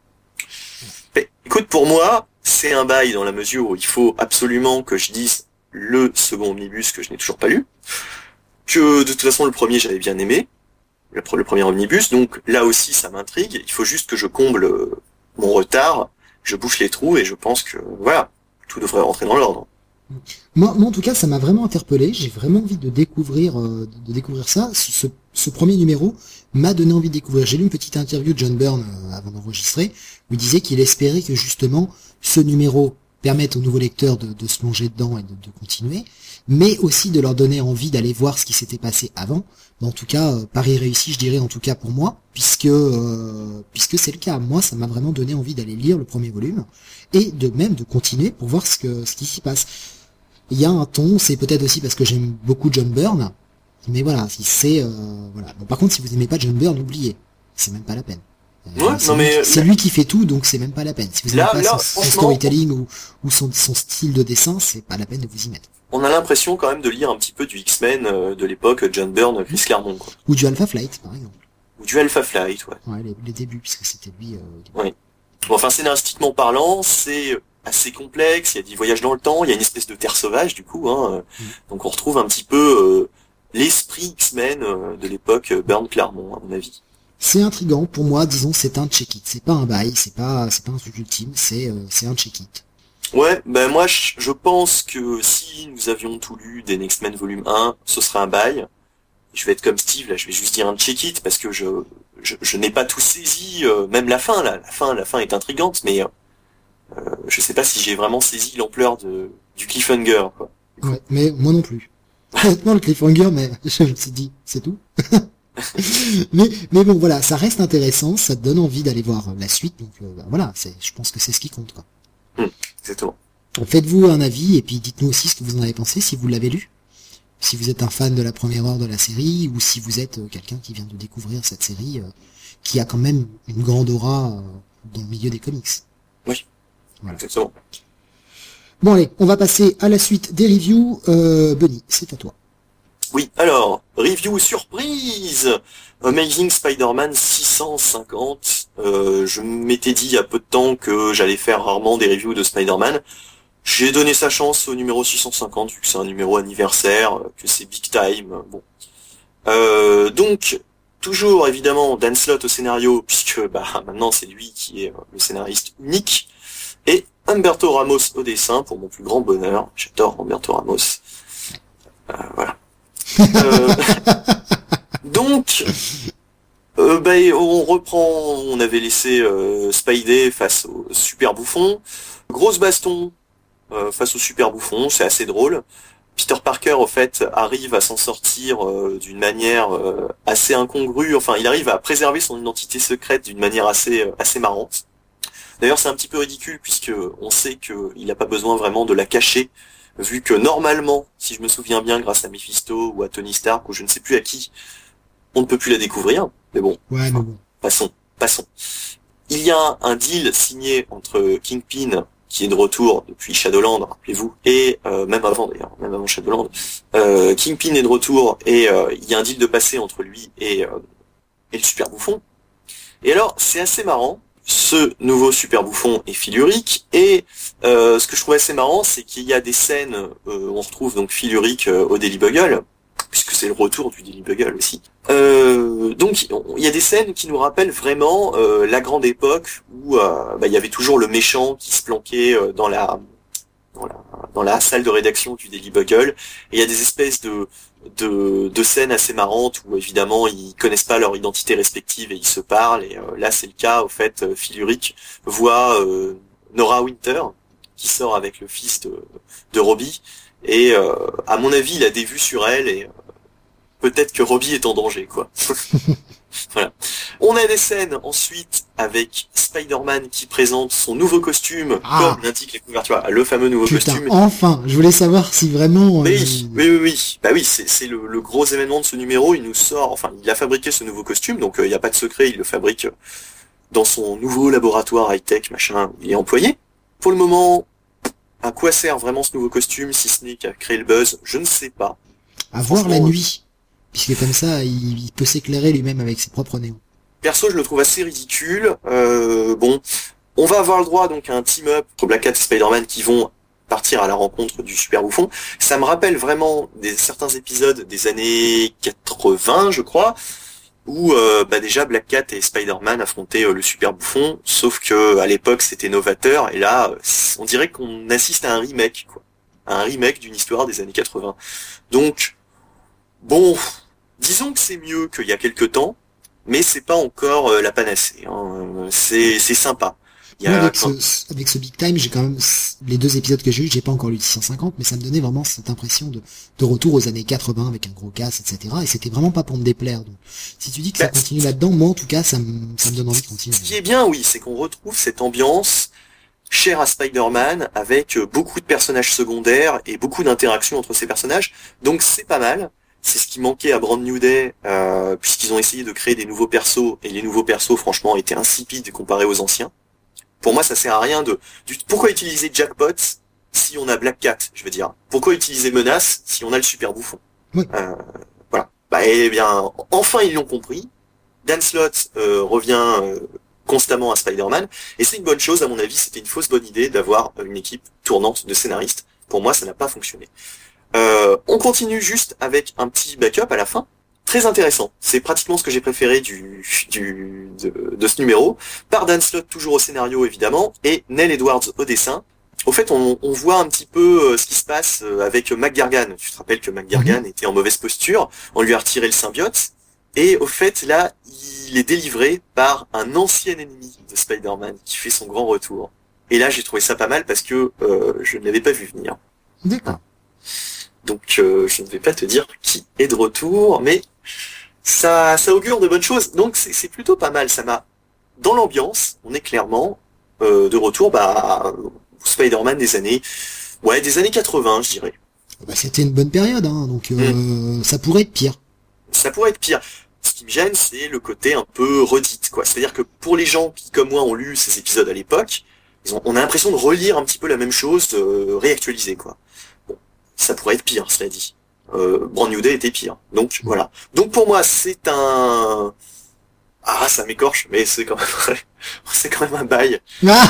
Mais, écoute, pour moi, c'est un bail dans la mesure où il faut absolument que je dise le second omnibus que je n'ai toujours pas lu. Que de toute façon, le premier, j'avais bien aimé. Le, pre- le premier omnibus, donc là aussi, ça m'intrigue. Il faut juste que je comble euh, mon retard, je bouche les trous et je pense que, voilà, tout devrait rentrer dans l'ordre. Moi, moi, en tout cas, ça m'a vraiment interpellé. J'ai vraiment envie de découvrir, euh, de découvrir ça. Ce, ce, ce premier numéro m'a donné envie de découvrir. J'ai lu une petite interview de John Byrne euh, avant d'enregistrer, où il disait qu'il espérait que justement ce numéro permette aux nouveaux lecteurs de, de se plonger dedans et de, de continuer, mais aussi de leur donner envie d'aller voir ce qui s'était passé avant. Mais en tout cas, euh, pari réussi, je dirais, en tout cas pour moi, puisque euh, puisque c'est le cas. Moi, ça m'a vraiment donné envie d'aller lire le premier volume et de même de continuer pour voir ce que ce qui s'y passe. Il y a un ton, c'est peut-être aussi parce que j'aime beaucoup John Byrne, mais voilà, si c'est euh, voilà. Bon, par contre, si vous aimez pas John Byrne, oubliez, c'est même pas la peine. Euh, Ouais, c'est non, lui, mais- c'est lui qui fait tout, donc c'est même pas la peine. Si vous aimez Là- pas là, son, son franchement- storytelling ou, ou son, son style de dessin, c'est pas la peine de vous y mettre. On a l'impression quand même de lire un petit peu du X-Men euh, de l'époque John Byrne, Chris Claremont, quoi. Ou du Alpha Flight, par exemple. Ou du Alpha Flight, ouais. Ouais, les, les débuts, puisque c'était lui. Euh, Bon, enfin, scénaristiquement parlant, c'est assez complexe, il y a des voyages dans le temps, il y a une espèce de terre sauvage, du coup, hein. Mm. Donc on retrouve un petit peu euh, l'esprit X-Men euh, de l'époque euh, Byrne-Claremont, à mon avis. C'est intriguant pour moi, disons, c'est un check-it. C'est pas un bail, c'est pas, c'est pas un truc ultime, c'est, euh, c'est un check-it. Ouais, ben moi je, je pense que si nous avions tout lu des X-Men volume un, ce serait un bail. Je vais être comme Steve, là, je vais juste dire un check it parce que je je, je n'ai pas tout saisi, euh, même la fin, là, la fin, la fin est intrigante, mais euh, je sais pas si j'ai vraiment saisi l'ampleur de du cliffhanger, quoi. Ouais, mais moi non plus. Honnêtement, le cliffhanger, mais je me suis dit, c'est tout. mais mais bon, voilà, ça reste intéressant, ça te donne envie d'aller voir la suite, donc euh, bah, voilà, c'est, je pense que c'est ce qui compte, quoi. Hum, exactement. Donc, faites-vous un avis et puis dites-nous aussi ce que vous en avez pensé si vous l'avez lu. Si vous êtes un fan de la première heure de la série ou si vous êtes euh, quelqu'un qui vient de découvrir cette série euh, qui a quand même une grande aura euh, dans le milieu des comics. Oui, voilà. Exactement. Bon allez, on va passer à la suite des reviews. Euh, Benny, c'est à toi. Oui, alors, review surprise Amazing Spider-Man six cent cinquante. Euh, je m'étais dit il y a peu de temps que j'allais faire rarement des reviews de Spider-Man. J'ai donné sa chance au numéro six cent cinquante, vu que c'est un numéro anniversaire, que c'est big time, bon. Euh, donc, toujours évidemment Dan Slott au scénario, puisque bah maintenant c'est lui qui est le scénariste unique, et Humberto Ramos au dessin, pour mon plus grand bonheur. J'adore Humberto Ramos. Euh, voilà. euh, donc, euh, bah, on reprend, on avait laissé euh, Spidey face au super bouffon. Grosse baston euh, face au super bouffon, c'est assez drôle. Peter Parker, au fait, arrive à s'en sortir euh, d'une manière euh, assez incongrue. Enfin, il arrive à préserver son identité secrète d'une manière assez euh, assez marrante. D'ailleurs, c'est un petit peu ridicule puisque on sait qu'il n'a pas besoin vraiment de la cacher, vu que normalement, si je me souviens bien, grâce à Mephisto ou à Tony Stark ou je ne sais plus à qui, on ne peut plus la découvrir. Mais bon, ouais, mais bon. passons, passons. Il y a un deal signé entre Kingpin, qui est de retour depuis Shadowland, rappelez-vous, et euh, même avant d'ailleurs, même avant Shadowland, euh, Kingpin est de retour et euh, il y a un deal de passé entre lui et, euh, et le super bouffon. Et alors, c'est assez marrant. Ce nouveau super bouffon est Philuric, et euh, ce que je trouve assez marrant, c'est qu'il y a des scènes euh, où on retrouve donc Philuric euh, au Daily Bugle, puisque c'est le retour du Daily Bugle aussi. Euh, donc il y a des scènes qui nous rappellent vraiment euh, la grande époque où euh, bah, il y avait toujours le méchant qui se planquait euh, dans la dans la dans la salle de rédaction du Daily Bugle, et il y a des espèces de de, de scènes assez marrantes où évidemment ils connaissent pas leur identité respective et ils se parlent, et euh, là c'est le cas. Au fait, euh, Philuric voit euh, Nora Winter qui sort avec le fils de, de Robbie, et euh, à mon avis il a des vues sur elle, et euh, peut-être que Robbie est en danger, quoi. Voilà. On a des scènes ensuite avec Spider-Man qui présente son nouveau costume, ah. comme l'indiquent les couvertures, le fameux nouveau Putain, costume. Enfin, je voulais savoir si vraiment... Mais euh... oui, oui, oui, oui. Bah oui, c'est, c'est le, le gros événement de ce numéro. Il nous sort, enfin, il a fabriqué ce nouveau costume, donc il euh, n'y a pas de secret, il le fabrique dans son nouveau laboratoire high-tech, machin, il est employé. Pour le moment, à quoi sert vraiment ce nouveau costume, si ce n'est qu'à créer le buzz, je ne sais pas. À voir la nuit. Puisque comme ça, il, il peut s'éclairer lui-même avec ses propres néons. Perso, je le trouve assez ridicule. Euh, bon, on va avoir le droit donc à un team-up entre Black Cat et Spider-Man qui vont partir à la rencontre du super bouffon. Ça me rappelle vraiment des certains épisodes des années quatre-vingts, je crois, où euh, bah déjà Black Cat et Spider-Man affrontaient euh, le super bouffon, sauf que à l'époque c'était novateur, et là, on dirait qu'on assiste à un remake, quoi, à un remake d'une histoire des années quatre-vingts. Donc, bon, disons que c'est mieux qu'il y a quelques temps, mais c'est pas encore euh, la panacée. Hein. C'est, c'est sympa. Il y a... Moi, avec, ce, avec ce Big Time, j'ai quand même les deux épisodes que j'ai eu, j'ai pas encore lu six cent cinquante, mais ça me donnait vraiment cette impression de, de retour aux années quatre-vingts avec un gros casse, et cetera. Et c'était vraiment pas pour me déplaire. Donc, si tu dis que bah, ça continue là-dedans, moi en tout cas, ça me, ça me donne envie de continuer. Ce qui est bien, oui, c'est qu'on retrouve cette ambiance chère à Spider-Man avec beaucoup de personnages secondaires et beaucoup d'interactions entre ces personnages. Donc c'est pas mal. C'est ce qui manquait à Brand New Day, euh, puisqu'ils ont essayé de créer des nouveaux persos, et les nouveaux persos, franchement, étaient insipides comparés aux anciens. Pour moi, ça sert à rien de... Du, pourquoi utiliser Jackpot si on a Black Cat, je veux dire? Pourquoi utiliser Menace si on a le super bouffon? Oui. Euh, voilà. Bah, eh bien, enfin, ils l'ont compris. Dan Slott euh, revient euh, constamment à Spider-Man, et c'est une bonne chose, à mon avis. C'était une fausse bonne idée d'avoir une équipe tournante de scénaristes. Pour moi, ça n'a pas fonctionné. Euh, on continue juste avec un petit backup à la fin. Très intéressant. C'est pratiquement ce que j'ai préféré du, du, de, de ce numéro. Par Dan Slott, toujours au scénario, évidemment, et Neil Edwards au dessin. au fait, on, on voit un petit peu euh, ce qui se passe euh, avec McGargan. Tu te rappelles que McGargan Mhm. était en mauvaise posture, on lui a retiré le symbiote, et au fait, là, il est délivré par un ancien ennemi de Spider-Man qui fait son grand retour. Et là, j'ai trouvé ça pas mal parce que euh, je ne l'avais pas vu venir. D'accord. Donc, euh, je ne vais pas te dire qui est de retour, mais ça, ça augure de bonnes choses. Donc, c'est, c'est plutôt pas mal. Ça m'a, dans l'ambiance, on est clairement euh, de retour, bah, Spider-Man des années, ouais, des années quatre-vingts, je dirais. Bah, c'était une bonne période, hein, donc euh, Mm. ça pourrait être pire. Ça pourrait être pire. Ce qui me gêne, c'est le côté un peu redite, quoi. C'est-à-dire que pour les gens qui, comme moi, ont lu ces épisodes à l'époque, ils ont, on a l'impression de relire un petit peu la même chose, euh, réactualisée, quoi. Bon, ça pourrait être pire, cela dit. Euh, Brand New Day était pire. Donc, voilà. Donc, pour moi, c'est un... Ah, ça m'écorche, mais c'est quand même vrai. C'est quand même un bail.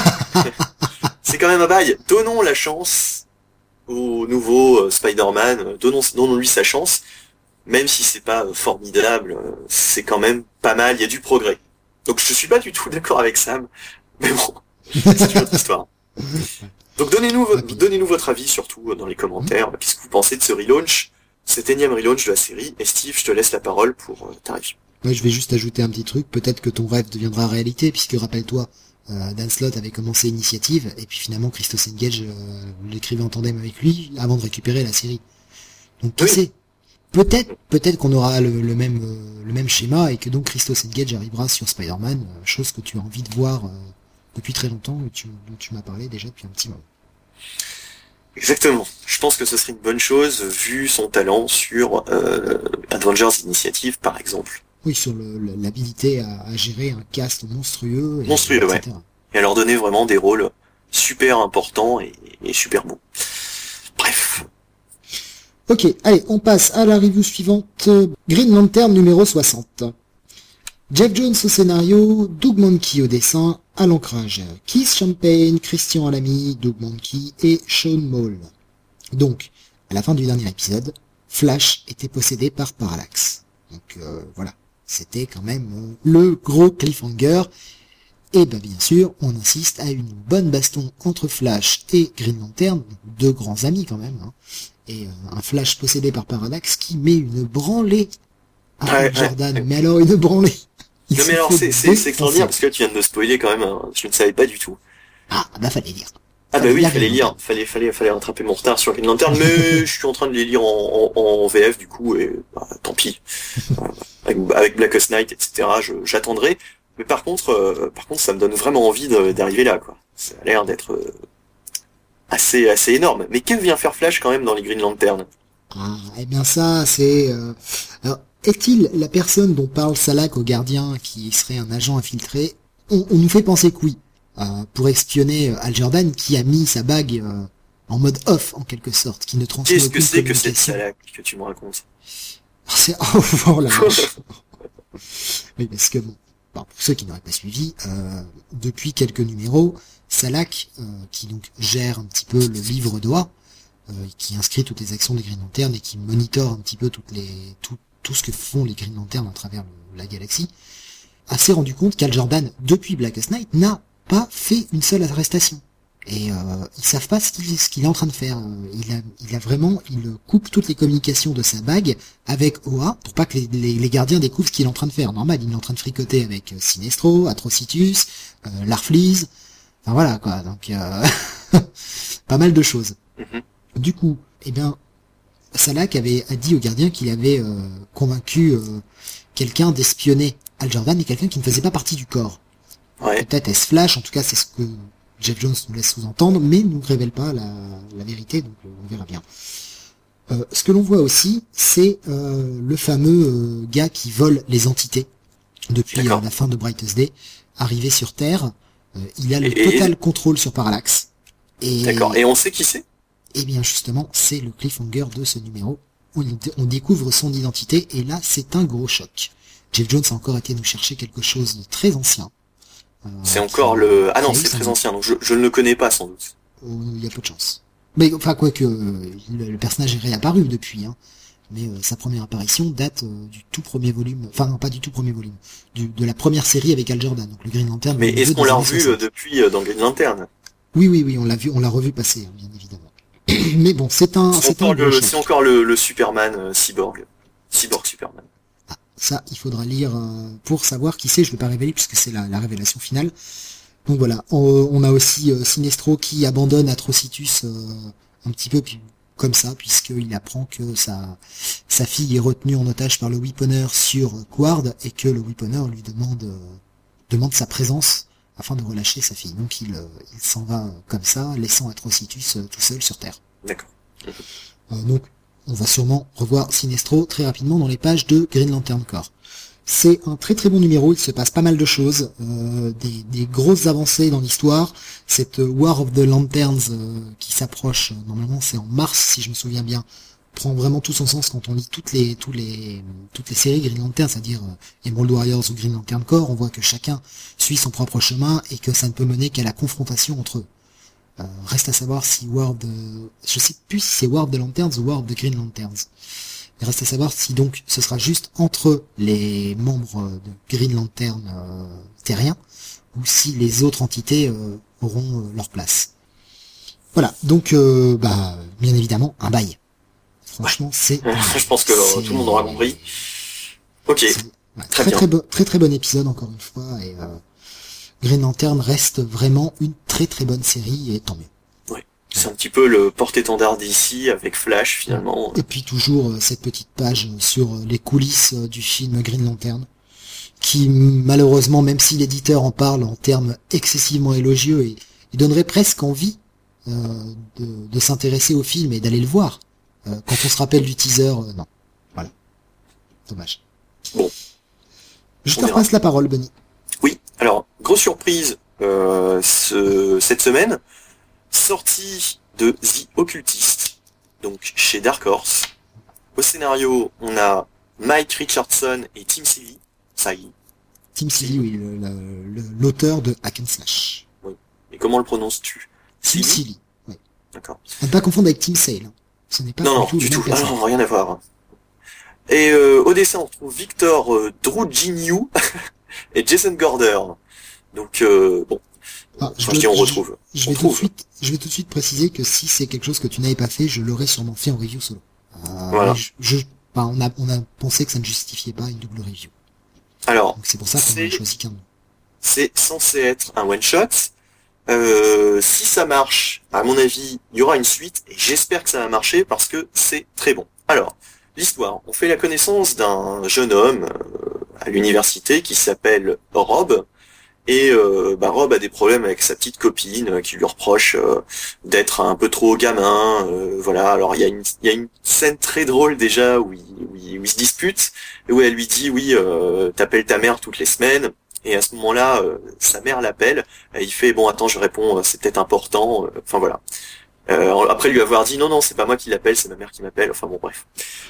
C'est quand même un bail. Donnons la chance au nouveau euh, Spider-Man, euh, donnons, donnons-lui sa chance. Même si c'est pas euh, formidable, euh, c'est quand même pas mal, il y a du progrès. Donc je suis pas du tout d'accord avec Sam, mais bon, c'est une autre histoire. Donc donnez-nous, vo- donnez-nous votre avis surtout euh, dans les commentaires. Qu'est-ce que vous pensez de ce relaunch, cet énième relaunch de la série? Et Steve, je te laisse la parole pour euh, ta review. Moi, je vais juste ajouter un petit truc. Peut-être que ton rêve deviendra réalité, puisque rappelle-toi, euh, Dan Slott avait commencé l'initiative, et puis finalement, Christos Engage euh, l'écrivait en tandem avec lui avant de récupérer la série. Donc qui Oui. sait? Peut-être, peut-être qu'on aura le, le même, euh, le même schéma, et que donc Christos Engage arrivera sur Spider-Man, euh, chose que tu as envie de voir euh, depuis très longtemps, et tu, dont tu m'as parlé déjà depuis un petit moment. Exactement. Je pense que ce serait une bonne chose vu son talent sur euh, Avengers Initiative par exemple. Oui, sur le, le- l'habilité à, à gérer un cast monstrueux, et, Monstrueux, et ouais. cetera. Et à leur donner vraiment des rôles super importants et, et super beaux. Bref. Ok, allez, on passe à la review suivante. Green Lantern numéro soixante. Jeff Jones au scénario, Doug Mankey au dessin, à l'ancrage. Keith Champagne, Christian Alamy, Doug Mankey et Sean Moll. Donc, à la fin du dernier épisode, Flash était possédé par Parallax. Donc euh, voilà, c'était quand même euh, le gros cliffhanger. Et bah bien sûr, on insiste à une bonne baston entre Flash et Green Lantern, deux grands amis quand même, hein. Et euh, un Flash possédé par Parallax qui met une branlée à Ouais, Hal Jordan. ouais. Mais alors une branlée. Il Non se mais alors fait c'est, c'est, c'est défoncer. extraordinaire parce que tu viens de me spoiler quand même, hein. Je ne savais pas du tout. Ah bah fallait lire. Ah bah Fallait oui, lire fallait Green lire, Lantern. fallait, fallait, fallait rattraper mon retard sur Green Lantern, mais je suis en train de les lire en, en, en V F du coup, et bah, tant pis. Euh, avec, avec Blackest Night, et cetera, je, j'attendrai. Mais par contre, euh, par contre, ça me donne vraiment envie de, d'arriver là, quoi. Ça a l'air d'être euh, assez, assez énorme. Mais que vient faire Flash quand même dans les Green Lantern? Ah, eh bien ça, c'est... Euh... Alors, est-il la personne dont parle Salak au gardien qui serait un agent infiltré? on, on nous fait penser que oui. Euh, pour espionner euh, Hal Jordan qui a mis sa bague euh, en mode off en quelque sorte, qui ne transmet Qu'est-ce que aucune c'est que cette communication. salade que tu me racontes? Ah, c'est... Oh, oh la vache. Oui, parce que bon, bon, pour ceux qui n'auraient pas suivi, euh, depuis quelques numéros, Salak, euh, qui donc gère un petit peu le livre d'Oa, euh, qui inscrit toutes les actions des Green Lantern et qui monitore un petit peu toutes les tout, tout ce que font les Green Lantern à travers le- la galaxie, a s'est rendu compte qu'Hal Jordan, depuis Blackest Night, n'a pas fait une seule arrestation. Et euh, ils savent pas ce qu'il, ce qu'il est en train de faire. Euh, Il a, il a vraiment, il coupe toutes les communications de sa bague avec Oa pour pas que les, les, les gardiens découvrent ce qu'il est en train de faire. Normal, il est en train de fricoter avec euh, Sinestro, Atrocitus, euh, Larfleeze. Enfin voilà quoi. Donc euh, pas mal de choses. Mhm. Du coup, eh bien, Salak avait a dit aux gardiens qu'il avait euh, convaincu euh, quelqu'un d'espionner Hal Jordan et quelqu'un qui ne faisait pas partie du corps. Ouais. Peut-être est-ce Flash, en tout cas c'est ce que Jeff Jones nous laisse sous-entendre, mais ne nous révèle pas la, la vérité, donc on verra bien. Euh, ce que l'on voit aussi, c'est euh, le fameux euh, gars qui vole les entités depuis euh, la fin de Brightest Day, arrivé sur Terre. Euh, il a le Et- total et- contrôle sur Parallax. Et, D'accord. Et on sait qui c'est? et bien justement, c'est le cliffhanger de ce numéro. On, on découvre son identité, et là, c'est un gros choc. Jeff Jones a encore été nous chercher quelque chose de très ancien. Euh, C'est qui- encore le... Ah non, qui a eu c'est son- très ancien, donc je, je ne le connais pas sans doute. Oh, il y a peu de chance. Mais enfin, quoique, euh, le, le personnage est réapparu depuis, hein. Mais euh, sa première apparition date euh, du tout premier volume, enfin non, pas du tout premier volume, du, de la première série avec Hal Jordan, donc le Green Lantern. Mais numéro est-ce deux qu'on des l'a années revu soixante. euh, depuis euh, dans Green Lantern? Oui, oui, oui, on l'a vu, on l'a revu passer, hein, bien évidemment. Mais bon, c'est un, C'est c'est encore un le, bon c'est encore le, le Superman euh, cyborg. Cyborg Superman. Ah, ça, il faudra lire euh, pour savoir qui c'est. Je ne vais pas révéler puisque c'est la, la révélation finale. Donc voilà, on, on a aussi euh, Sinestro qui abandonne Atrocitus euh, un petit peu puis, comme ça, puisqu'il apprend que sa, sa fille est retenue en otage par le Weaponer sur Quard et que le Weaponer lui demande, euh, demande sa présence afin de relâcher sa fille. Donc il, euh, il s'en va euh, comme ça, laissant Atrocitus euh, tout seul sur Terre. D'accord. Euh, donc on va sûrement revoir Sinestro très rapidement dans les pages de Green Lantern Corps. C'est un très très bon numéro, il se passe pas mal de choses, euh, des, des grosses avancées dans l'histoire. Cette War of the Lanterns euh, qui s'approche, euh, normalement c'est en mars si je me souviens bien, prend vraiment tout son sens quand on lit toutes les tous les toutes les séries Green Lantern, c'est-à-dire euh, Emerald Warriors ou Green Lantern Corps. On voit que chacun suit son propre chemin et que ça ne peut mener qu'à la confrontation entre eux. Euh, reste à savoir si War of the... je sais plus si c'est War of the Lanterns ou War of the Green Lanterns. Il reste à savoir si donc ce sera juste entre les membres de Green Lantern euh, terriens ou si les autres entités euh, auront euh, leur place. Voilà, donc euh, bah bien évidemment un bail. Franchement, c'est. Je pense que euh, tout le monde aura compris. Ok. Ouais, très très, très, bon, très très bon épisode encore une fois et euh, Green Lantern reste vraiment une très très bonne série et tant mieux. C'est un petit peu le porte-étendard d'ici avec Flash finalement. Et puis toujours euh, cette petite page sur euh, les coulisses euh, du film Green Lantern, qui malheureusement, même si l'éditeur en parle en termes excessivement élogieux, et il donnerait presque envie euh, de, de s'intéresser au film et d'aller le voir. Euh, quand on se rappelle du teaser, euh, non. Voilà. Dommage. Bon. Je te repasse la parole, Benny. Oui. Alors, grosse surprise euh, ce, cette semaine. Sortie de The Occultist, donc chez Dark Horse. Au scénario, on a Mike Richardson et Tim Seeley. Ça y est. Tim Seeley, oui, le, le, l'auteur de Hack and Slash. Oui. Et comment le prononces-tu? Tim Seeley. Oui. D'accord. On ne pas confondre avec Tim Sale. Hein. Ce n'est pas non, du non, tout. Du tout. Ah, non, rien à voir. Et euh, au dessin, on trouve Victor euh, Druginiu et Jason Gorder. Donc euh, bon. Ah, je, je dis on retrouve. Je, je on vais tout de suite, je vais tout de suite préciser que si c'est quelque chose que tu n'avais pas fait, je l'aurais sûrement fait en review solo. Euh, voilà. Je, je, enfin, on a, on a pensé que ça ne justifiait pas une double review. Alors, donc c'est pour ça qu'on a choisi qu'un. C'est censé être un one shot. Euh, si ça marche, à mon avis, il y aura une suite et j'espère que ça va marcher parce que c'est très bon. Alors, l'histoire, on fait la connaissance d'un jeune homme euh, à l'université qui s'appelle Rob. Et euh, bah Rob a des problèmes avec sa petite copine euh, qui lui reproche euh, d'être un peu trop gamin. Euh, voilà. Alors il y a une il y a une scène très drôle déjà où ils où il, où il se disputent et où elle lui dit oui euh, t'appelles ta mère toutes les semaines. Et à ce moment-là euh, sa mère l'appelle et il fait bon attends je réponds euh, c'est peut-être important. Enfin euh, voilà. Euh, après lui avoir dit non non c'est pas moi qui l'appelle c'est ma mère qui m'appelle. Enfin bon bref.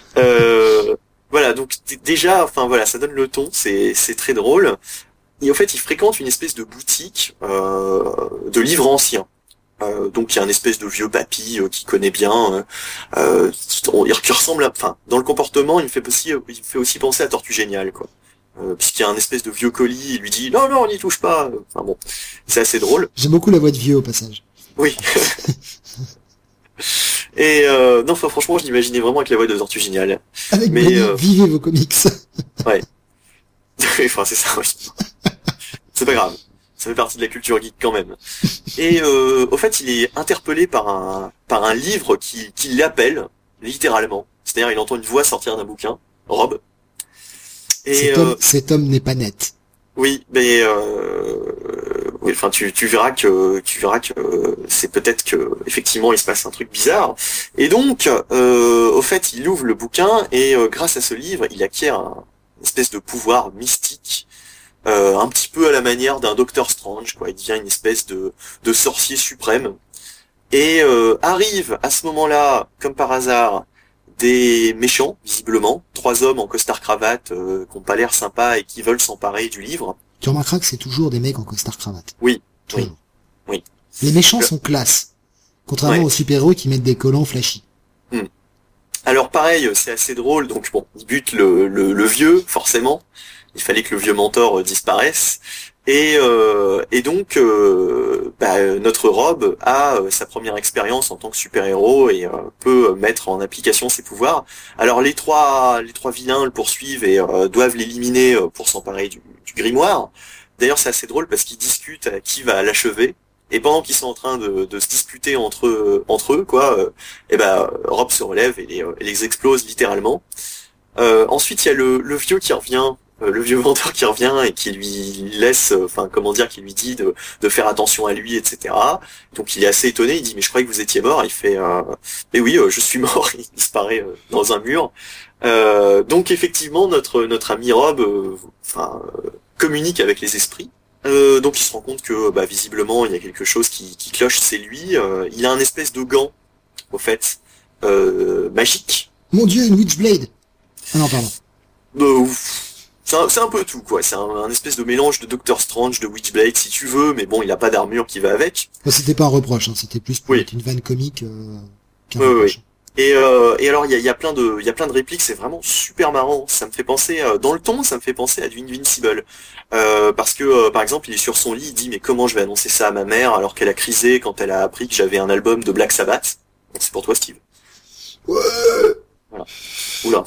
Euh, voilà donc déjà enfin voilà ça donne le ton c'est c'est très drôle. Et en fait, il fréquente une espèce de boutique euh, de livres anciens. Euh, donc il y a une espèce de vieux papy euh, qui connaît bien, euh, euh, qui ressemble, à, enfin dans le comportement, il fait aussi, il fait aussi penser à Tortue Géniale, quoi. Euh, puisqu'il y a un espèce de vieux colis, il lui dit non non on n'y touche pas. Enfin bon, c'est assez drôle. J'aime beaucoup la voix de vieux au passage. Oui. Et euh, non, enfin, franchement, je l'imaginais vraiment avec la voix de Tortue Géniale. Avec Mais euh... vivez vos comics. Ouais. Enfin c'est ça. Oui. C'est pas grave, ça fait partie de la culture geek quand même. Et euh, au fait, il est interpellé par un par un livre qui, qui l'appelle littéralement. C'est-à-dire, il entend une voix sortir d'un bouquin, Rob. Et cet, euh, homme, cet homme n'est pas net. Oui, mais euh, oui, enfin, tu tu verras que tu verras que euh, c'est peut-être que effectivement il se passe un truc bizarre. Et donc, euh, au fait, il ouvre le bouquin et euh, grâce à ce livre, il acquiert un, une espèce de pouvoir mystique. Euh, un petit peu à la manière d'un Docteur Strange, quoi. Il devient une espèce de, de sorcier suprême. Et euh, arrive à ce moment-là, comme par hasard, des méchants, visiblement, trois hommes en costard-cravate euh, qui n'ont pas l'air sympas et qui veulent s'emparer du livre. Tu remarqueras que c'est toujours des mecs en costard-cravate. Oui, toujours. oui, oui. Les méchants Le... sont classe, contrairement ouais. aux super-héros qui mettent des collants flashy. Hmm. Alors pareil, c'est assez drôle, donc bon, ils butent le, le, le vieux, forcément. Il fallait que le vieux mentor euh, disparaisse. Et, euh, et donc, euh, bah, notre Rob a euh, sa première expérience en tant que super-héros et euh, peut mettre en application ses pouvoirs. Alors les trois, les trois vilains le poursuivent et euh, doivent l'éliminer euh, pour s'emparer du, du grimoire. D'ailleurs, c'est assez drôle parce qu'ils discutent à qui va l'achever. Et pendant qu'ils sont en train de, de se disputer entre eux, entre eux, quoi, euh, et ben Rob se relève et les, et les explose littéralement. Euh, ensuite, il y a le, le vieux qui revient. Euh, le vieux venteur qui revient et qui lui laisse, enfin euh, comment dire, qui lui dit de, de faire attention à lui, et cetera. Donc il est assez étonné, il dit mais je croyais que vous étiez mort. Il fait euh, mais oui, euh, je suis mort. Il disparaît euh, dans un mur. Euh, donc effectivement notre notre ami Rob, enfin euh, euh, communique avec les esprits. Euh, donc il se rend compte que bah, visiblement il y a quelque chose qui, qui cloche, c'est lui. Euh, il a un espèce de gant, au fait, euh, magique. Mon Dieu, une Witchblade. Ah non, pardon. Euh, C'est un, c'est un peu tout, quoi. C'est un, un espèce de mélange de Doctor Strange, de Witchblade, si tu veux, mais bon, il a pas d'armure qui va avec. Bon, c'était pas un reproche, hein, c'était plus pour oui. être une vanne comique euh, qu'un oui, reproche. Oui. Et, euh, et alors, il y a, y a plein de, il y a plein de répliques, c'est vraiment super marrant. Ça me fait penser, euh, dans le ton, ça me fait penser à du Invincible. Euh, parce que, euh, par exemple, il est sur son lit, il dit, mais comment je vais annoncer ça à ma mère alors qu'elle a crisé quand elle a appris que j'avais un album de Black Sabbath. Donc, c'est pour toi, Steve. Ouais. Voilà. Oula.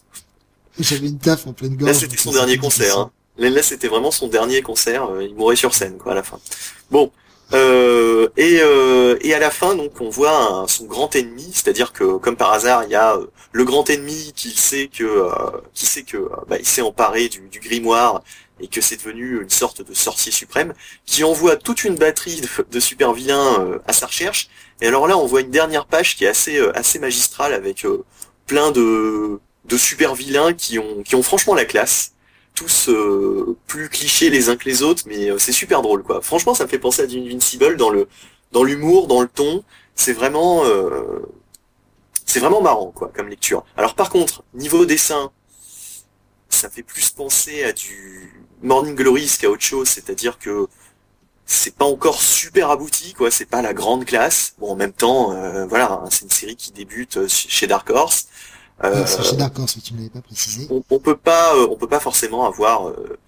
J'avais une taf en pleine gorge. Là, c'était son dernier concert. Hein. Là, là, c'était vraiment son dernier concert. Il mourait sur scène, quoi, à la fin. Bon. Euh, et, euh, et à la fin, donc, on voit un, son grand ennemi, c'est-à-dire que, comme par hasard, il y a euh, le grand ennemi qui sait que, euh, qui sait que, euh, bah, il s'est emparé du, du grimoire et que c'est devenu une sorte de sorcier suprême, qui envoie toute une batterie de, de super vilains euh, à sa recherche. Et alors là, on voit une dernière page qui est assez, euh, assez magistrale avec euh, plein de de super vilains qui ont qui ont franchement la classe, tous euh, plus clichés les uns que les autres, mais euh, c'est super drôle quoi. Franchement, ça me fait penser à du Invincible dans le dans l'humour, dans le ton. C'est vraiment euh, c'est vraiment marrant quoi comme lecture. Alors par contre, niveau dessin, ça fait plus penser à du Morning Glories qu'à autre chose, c'est-à-dire que c'est pas encore super abouti quoi, c'est pas la grande classe. Bon en même temps, euh, voilà, c'est une série qui débute chez Dark Horse. Euh, ah, c'est chez Dark Horse, mais tu ne l'avais pas précisé. On, on peut pas, euh, on peut pas forcément avoir euh,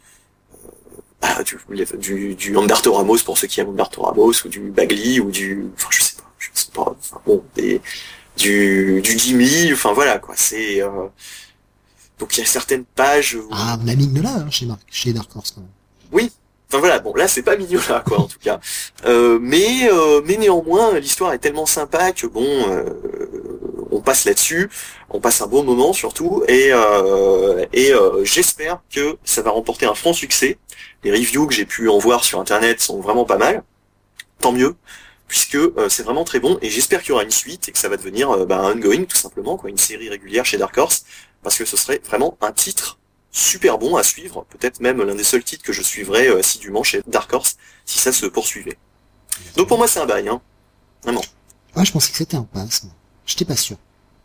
bah, du, du, du Humberto Ramos pour ceux qui aiment Humberto Ramos ou du Bagley ou du, enfin je sais pas, je sais pas, enfin, bon, des, du, du Jim Lee, enfin voilà quoi. C'est euh, donc il y a certaines pages. Où... Ah, on a Mignola hein, chez, Mar- chez Dark Horse quand même. Oui. Enfin voilà, bon là c'est pas Mignola quoi en tout cas, euh, mais euh, mais néanmoins l'histoire est tellement sympa que bon, euh, on passe là-dessus, on passe un bon moment surtout, et euh, et euh, j'espère que ça va remporter un franc succès. Les reviews que j'ai pu en voir sur internet sont vraiment pas mal, tant mieux, puisque euh, c'est vraiment très bon, et j'espère qu'il y aura une suite et que ça va devenir euh, bah, un ongoing tout simplement quoi, une série régulière chez Dark Horse, parce que ce serait vraiment un titre super bon à suivre, peut-être même l'un des seuls titres que je suivrais euh, assidûment chez Dark Horse si ça se poursuivait. Donc pour moi c'est un bail, hein. Vraiment. Ah, je pensais que c'était un pass. J'étais pas sûr.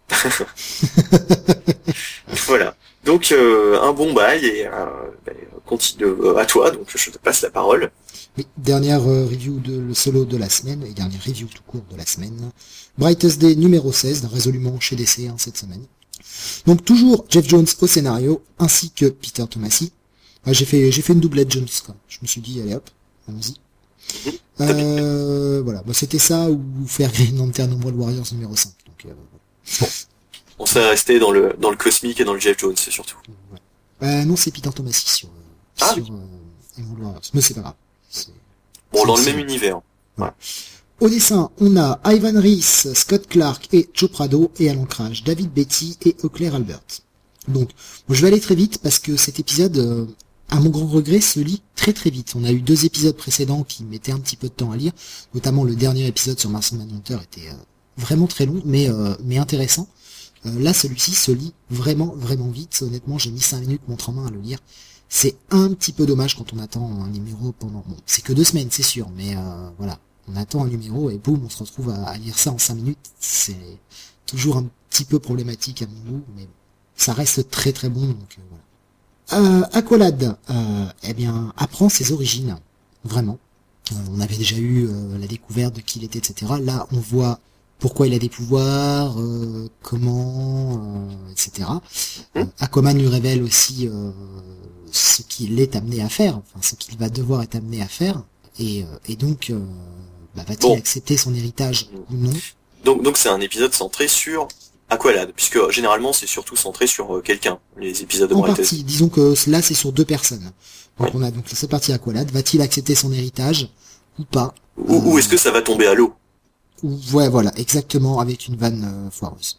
Voilà. Donc euh, un bon bail et euh, ben, continue euh, à toi, donc je te passe la parole. Oui, dernière euh, review de le solo de la semaine, et dernière review tout court de la semaine. Brightest Day numéro seize, résolument chez D C hein, cette semaine. Donc toujours Jeff Jones au scénario, ainsi que Peter Tomasi. Ah, j'ai fait j'ai fait une doublette Jones, quoi. Je me suis dit, allez hop, allons-y. Mmh, euh, voilà, bon, c'était ça, ou faire Green Lantern World Warriors numéro cinq. Donc, euh, bon. On serait resté dans le dans le cosmique et dans le Jeff Jones, surtout. Ouais. Euh, non, c'est Peter Tomasi sur, euh, ah, sur oui. euh, World Warriors, mais c'est pas grave. C'est, bon, c'est dans le même univers. Ouais. Au dessin, on a Ivan Reis, Scott Clark et Joe Prado, et à l'ancrage, David Beatty et Auclair Albert. Donc, bon, je vais aller très vite parce que cet épisode, euh, à mon grand regret, se lit très très vite. On a eu deux épisodes précédents qui mettaient un petit peu de temps à lire, notamment le dernier épisode sur Martian Manhunter était euh, vraiment très long, mais euh, mais intéressant. Euh, là, celui-ci se lit vraiment vraiment vite. Honnêtement, j'ai mis cinq minutes montre en main à le lire. C'est un petit peu dommage quand on attend un numéro pendant... Bon, c'est que deux semaines, c'est sûr, mais euh, voilà. On attend un numéro et boum, on se retrouve à, à lire ça en cinq minutes. C'est toujours un petit peu problématique à mon goût, mais ça reste très très bon. Donc euh, voilà. Euh, Aqualad, euh, eh bien, apprend ses origines, vraiment. Euh, on avait déjà eu euh, la découverte de qui il était, et cetera. Là, on voit pourquoi il a des pouvoirs, euh, comment, euh, et cetera. Euh, Aquaman lui révèle aussi euh, ce qu'il est amené à faire, enfin ce qu'il va devoir être amené à faire, et, euh, et donc euh, bah, va-t-il Bon. accepter son héritage ou non? Donc donc c'est un épisode centré sur Aqualad, puisque euh, généralement c'est surtout centré sur euh, quelqu'un, les épisodes de En Bright partie, disons que là c'est sur deux personnes. Donc Oui. on a donc cette partie Aqualad, va-t-il accepter son héritage ou pas? Ou, Euh, ou est-ce que ça va tomber à l'eau? ou- ouais, voilà, exactement, avec une vanne euh, foireuse.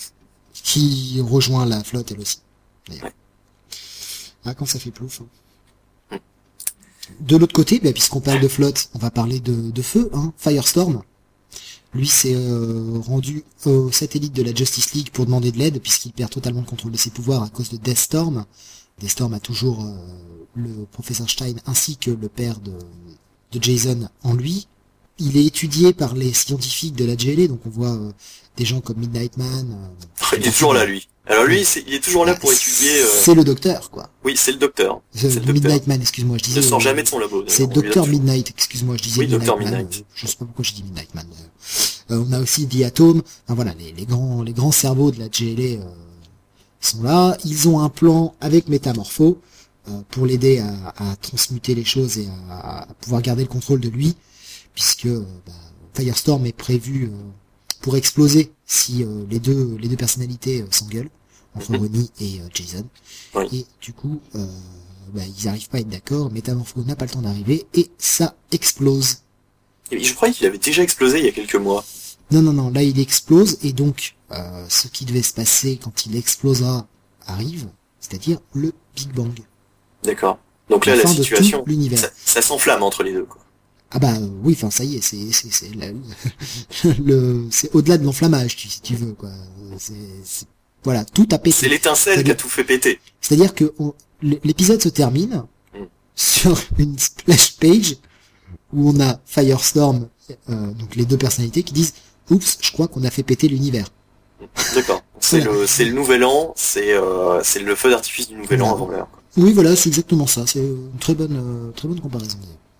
Qui rejoint la flotte elle aussi, d'ailleurs. Ouais. Ah, quand ça fait plouf. Hein. De l'autre côté, bah, puisqu'on parle de flotte, on va parler de, de feu, hein, Firestorm. Lui s'est euh, rendu au satellite de la Justice League pour demander de l'aide, puisqu'il perd totalement le contrôle de ses pouvoirs à cause de Deathstorm. Deathstorm a toujours euh, le professeur Stein ainsi que le père de, de Jason en lui. Il est étudié par les scientifiques de la J L A, donc on voit euh, des gens comme Midnight Man. euh, Il est toujours là, lui. Alors lui, c'est, il est toujours là pour étudier... euh, C'est le docteur, quoi. Oui, c'est le docteur. Euh, C'est le docteur. Midnight Man, excuse-moi, je Il disais... ne sort euh, jamais de son labo. C'est d'ailleurs. On lui Docteur donne toujours. Midnight, excuse-moi, je disais Oui, Midnight Docteur Man. Midnight. euh, je sais pas pourquoi j'ai dit Midnight Man. Euh, euh, on a aussi The Atom. Enfin, voilà, les, les grands, les grands cerveaux de la J L A euh, sont là. Ils ont un plan avec Métamorpho euh, pour l'aider à, à transmuter les choses et à, à pouvoir garder le contrôle de lui, puisque euh, bah, Firestorm est prévu euh, pour exploser si euh, les deux, les deux personnalités euh, s'engueulent entre Mhm. Ronnie et euh, Jason. Oui. Et du coup, euh, bah, ils n'arrivent pas à être d'accord. Métamorpho n'a pas le temps d'arriver et ça explose. Et je croyais qu'il avait déjà explosé il y a quelques mois. Non, non, non, là il explose, et donc euh, ce qui devait se passer quand il explosera arrive, c'est-à-dire le Big Bang. D'accord. Donc là, La la fin de situation, tout l'univers. ça, ça s'enflamme entre les deux, quoi. Ah bah euh, oui, enfin ça y est, c'est c'est c'est la- le c'est au-delà de l'enflammage, tu- si tu veux, quoi. C'est c'est- voilà, tout a pété. C'est l'étincelle qui a C'est-à-dire- tout fait péter. C'est-à-dire que on- l- l'épisode se termine Mm. sur une splash page où on a Firestorm, euh, donc les deux personnalités qui disent oups, je crois qu'on a fait péter l'univers. D'accord. C'est Voilà. le, c'est le nouvel an, c'est, euh, c'est le feu d'artifice du nouvel an Voilà. avant l'heure, quoi. Oui, voilà, c'est exactement ça. C'est une très bonne, euh, très bonne comparaison.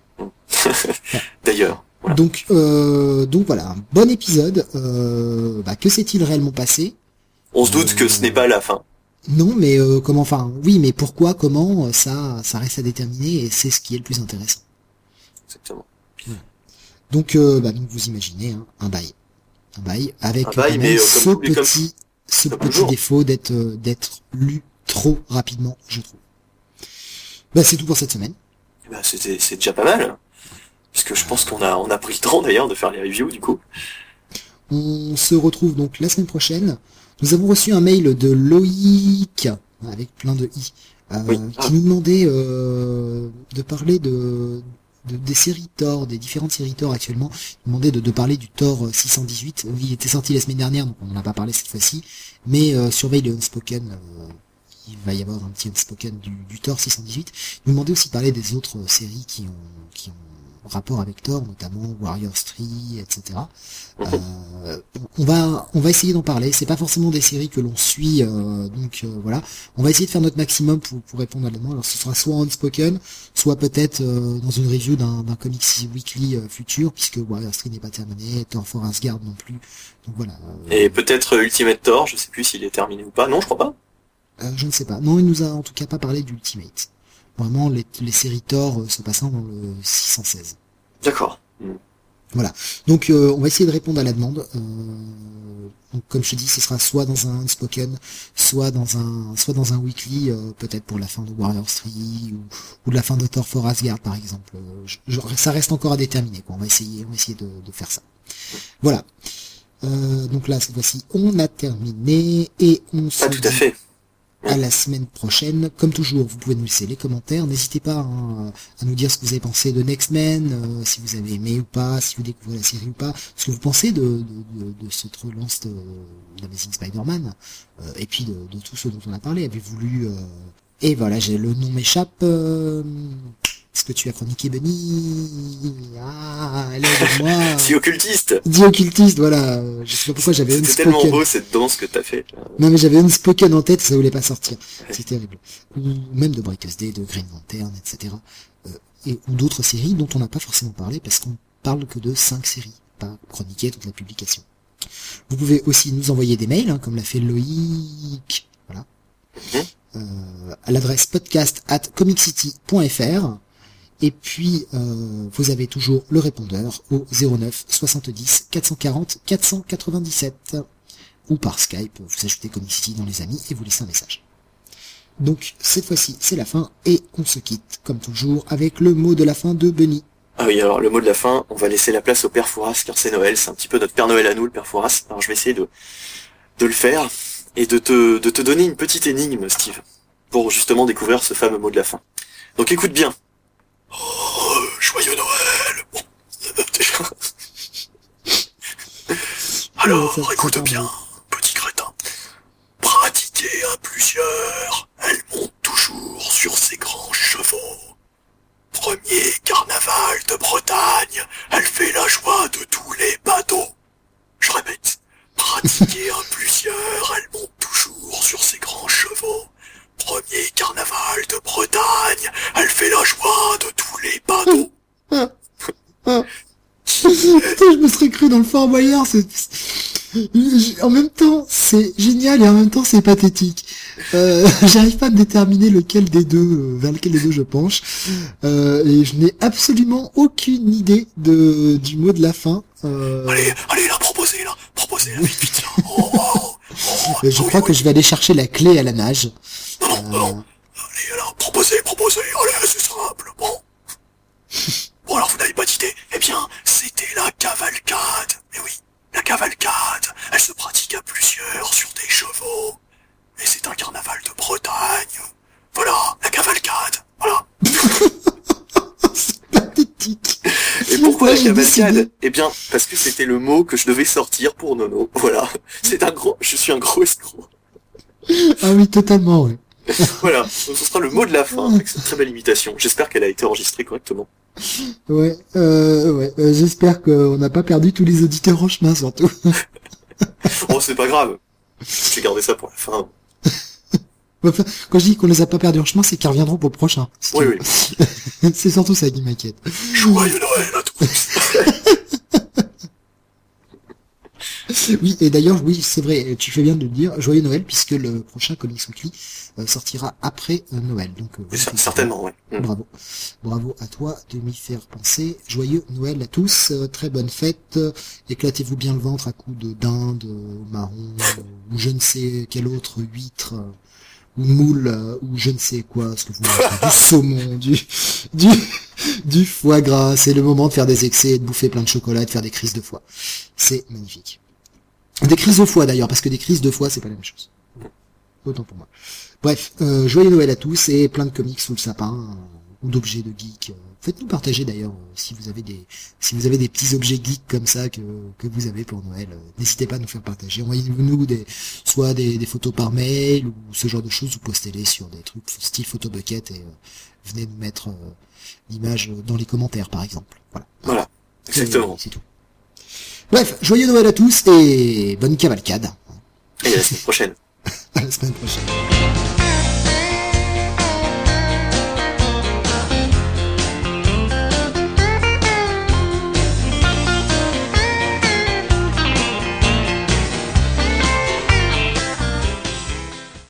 D'ailleurs. Voilà. Donc, euh, donc voilà, un bon épisode. Euh, bah, que s'est-il réellement passé? On se doute que ce n'est pas la fin. Non, mais euh, comment, enfin, oui, mais pourquoi, comment, euh, ça, ça reste à déterminer et c'est ce qui est le plus intéressant. Exactement. Donc, euh, bah, donc vous imaginez, hein, un bail, un bail avec Un bail, quand mais, même euh, ce comme tous les- comme- petit, ce comme petit toujours. défaut d'être, euh, d'être lu trop rapidement, je trouve. Bah, c'est tout pour cette semaine. Eh ben, c'était, c'est déjà pas mal. Puisque je pense qu'on a, on a pris le temps d'ailleurs de faire les reviews, du coup. On se retrouve donc la semaine prochaine. Nous avons reçu un mail de Loïc, avec plein de i, euh, Oui. qui Ah. nous demandait euh, de parler de, de- des séries Thor, des différentes séries Thor actuellement. Il demandait de, de parler du Thor six cent dix-huit. Il était sorti la semaine dernière, donc on n'en a pas parlé cette fois-ci. Mais euh, surveille le Unspoken. Euh, il va y avoir un petit Unspoken du, du Thor six cent dix-huit. Il nous demandait aussi de parler des autres séries qui ont, qui ont rapport avec Thor, notamment Warriors trois, et cetera. Mhm. Euh, on va on va essayer d'en parler. C'est pas forcément des séries que l'on suit, euh, donc euh, voilà. On va essayer de faire notre maximum pour, pour répondre à la demande. Alors ce sera soit en unspoken, soit peut-être euh, dans une review d'un d'un comics weekly euh, futur, puisque Warriors trois n'est pas terminé, Thor for Asgard non plus. Donc voilà. euh, Et peut-être Ultimate Thor, je sais plus s'il est terminé ou pas. Non, je crois pas. euh, je ne sais pas. Non, il nous a en tout cas pas parlé d'Ultimate. Vraiment les, les séries Thor euh, se passant dans le six cent seize. D'accord. Donc euh, on va essayer de répondre à la demande. Euh, donc comme je te dis, ce sera soit dans un unspoken, soit dans un soit dans un weekly, euh, peut-être pour la fin de Warriors trois ou, ou de la fin de Thor for Asgard par exemple. Euh, je- je- ça reste encore à déterminer, quoi. On va essayer, on va essayer de, de faire ça. Voilà. Euh, donc là cette fois-ci on a terminé et on se Pas tout à dit fait. à la semaine prochaine. Comme toujours, vous pouvez nous laisser les commentaires. N'hésitez pas hein, à nous dire ce que vous avez pensé de Next Men, euh, si vous avez aimé ou pas, si vous découvrez la série ou pas, ce que vous pensez de, de, de, de cette relance de, d'Amazing Spider-Man, euh, et puis de, de tout ce dont on a parlé. Avez-vous lu... Euh... Et voilà, j'ai le nom m'échappe. Euh... Est-ce que tu as chroniqué Benny? Ah, elle est de moi. Si occultiste. The Occultist, voilà. Je sais pas pourquoi j'avais C'était Unspoken. tellement beau cette danse que t'as fait. Non mais j'avais Unspoken en tête, ça voulait pas sortir. C'est terrible. Ou même de Brightest Day, de Green Lantern, et cetera. Euh, et ou d'autres séries dont on n'a pas forcément parlé parce qu'on parle que de cinq séries, pas chroniquer toute la publication. Vous pouvez aussi nous envoyer des mails, hein, comme l'a fait Loïc, voilà, Mmh. euh, à l'adresse podcast at comiccity.fr. Et puis, euh, vous avez toujours le répondeur au zéro neuf soixante-dix quatre cent quarante quatre cent quatre-vingt-dix-sept. Ou par Skype, vous ajoutez Comic City dans les amis et vous laissez un message. Donc, cette fois-ci, c'est la fin et on se quitte, comme toujours, avec le mot de la fin de Benny. Ah oui, alors le mot de la fin, on va laisser la place au Père Fouras, car c'est Noël, c'est un petit peu notre Père Noël à nous, le Père Fouras. Alors je vais essayer de, de le faire et de te, de te donner une petite énigme, Steve, pour justement découvrir ce fameux mot de la fin. Donc écoute bien. Oh, joyeux Noël. Bon, euh, déjà. Alors, écoute bien, petit crétin. Pratiquée à plusieurs, elle monte toujours sur ses grands chevaux. Premier carnaval de Bretagne, elle fait la joie de tous les bateaux. Je répète, pratiquée à plusieurs, elle monte toujours sur ses grands chevaux. Premier carnaval de Bretagne, elle fait la joie de tous les bateaux. Ah, ah. Putain, je me serais cru dans le Fort Boyard, c'est... En même temps, c'est génial et en même temps, c'est pathétique. Euh, j'arrive pas à me déterminer lequel des deux, euh, vers lequel des deux je penche. Euh, et je n'ai absolument aucune idée de, du mot de la fin. Euh... Allez, allez, là, proposez, là, proposez, là, vite, vite, là. Oh, oh, oh, je crois que je vais aller chercher la clé à la nage. Non, non, non, non. Allez, là, proposez, proposez, allez, c'est simple, bon. Bon, alors, vous n'avez pas d'idée? Eh bien, c'était la cavalcade. Mais oui, la cavalcade, elle se pratique à plusieurs sur des chevaux. Et c'est un carnaval de Bretagne. Voilà, la cavalcade, voilà. C'est pathétique. Et pourquoi Ouais, la j'ai cavalcade? décidé. Eh bien, parce que c'était le mot que je devais sortir pour Nono. Voilà. C'est un gros, je suis un gros escroc. Ah oui, totalement, ouais. Voilà. Donc, ce sera le mot de la fin avec cette très belle imitation. J'espère qu'elle a été enregistrée correctement. Ouais, euh, ouais, euh, j'espère qu'on n'a pas perdu tous les auditeurs en chemin, surtout. Oh, c'est pas grave. J'ai gardé ça pour la fin. Enfin, quand je dis qu'on les a pas perdus en chemin, c'est qu'ils reviendront pour le prochain. Oui, oui. C'est surtout ça qui m'inquiète. Joyeux Noël à tous. Oui, et d'ailleurs, oui, c'est vrai, tu fais bien de le dire, joyeux Noël, puisque le prochain Comics Weekly euh, sortira après euh, Noël. Donc, euh, Oui, voilà, ça, certainement, oui. Mm. Bravo. Bravo à toi de m'y faire penser. Joyeux Noël à tous, euh, très bonne fête, euh, éclatez-vous bien le ventre à coups de dinde, euh, marron, euh, ou je ne sais quel autre huître, euh, ou moule, euh, ou je ne sais quoi, ce que vous mangez, du saumon, du, du, du foie gras. C'est le moment de faire des excès, et de bouffer plein de chocolat, et de faire des crises de foie. C'est magnifique. Des crises de foie d'ailleurs, parce que des crises de foie, c'est pas la même chose. Autant pour moi. Bref, euh, joyeux Noël à tous et plein de comics sous le sapin, euh, ou d'objets de geek. Euh, Faites-nous partager d'ailleurs euh, si vous avez des si vous avez des petits objets geeks comme ça que que vous avez pour Noël. Euh, N'hésitez pas à nous faire partager. Envoyez-nous des soit des, des photos par mail ou ce genre de choses, ou postez-les sur des trucs style photobucket et euh, venez nous mettre euh, l'image dans les commentaires par exemple. Voilà. Voilà. Exactement. C'est tout. Bref, joyeux Noël à tous et bonne cavalcade. Et à la semaine prochaine. À la semaine prochaine.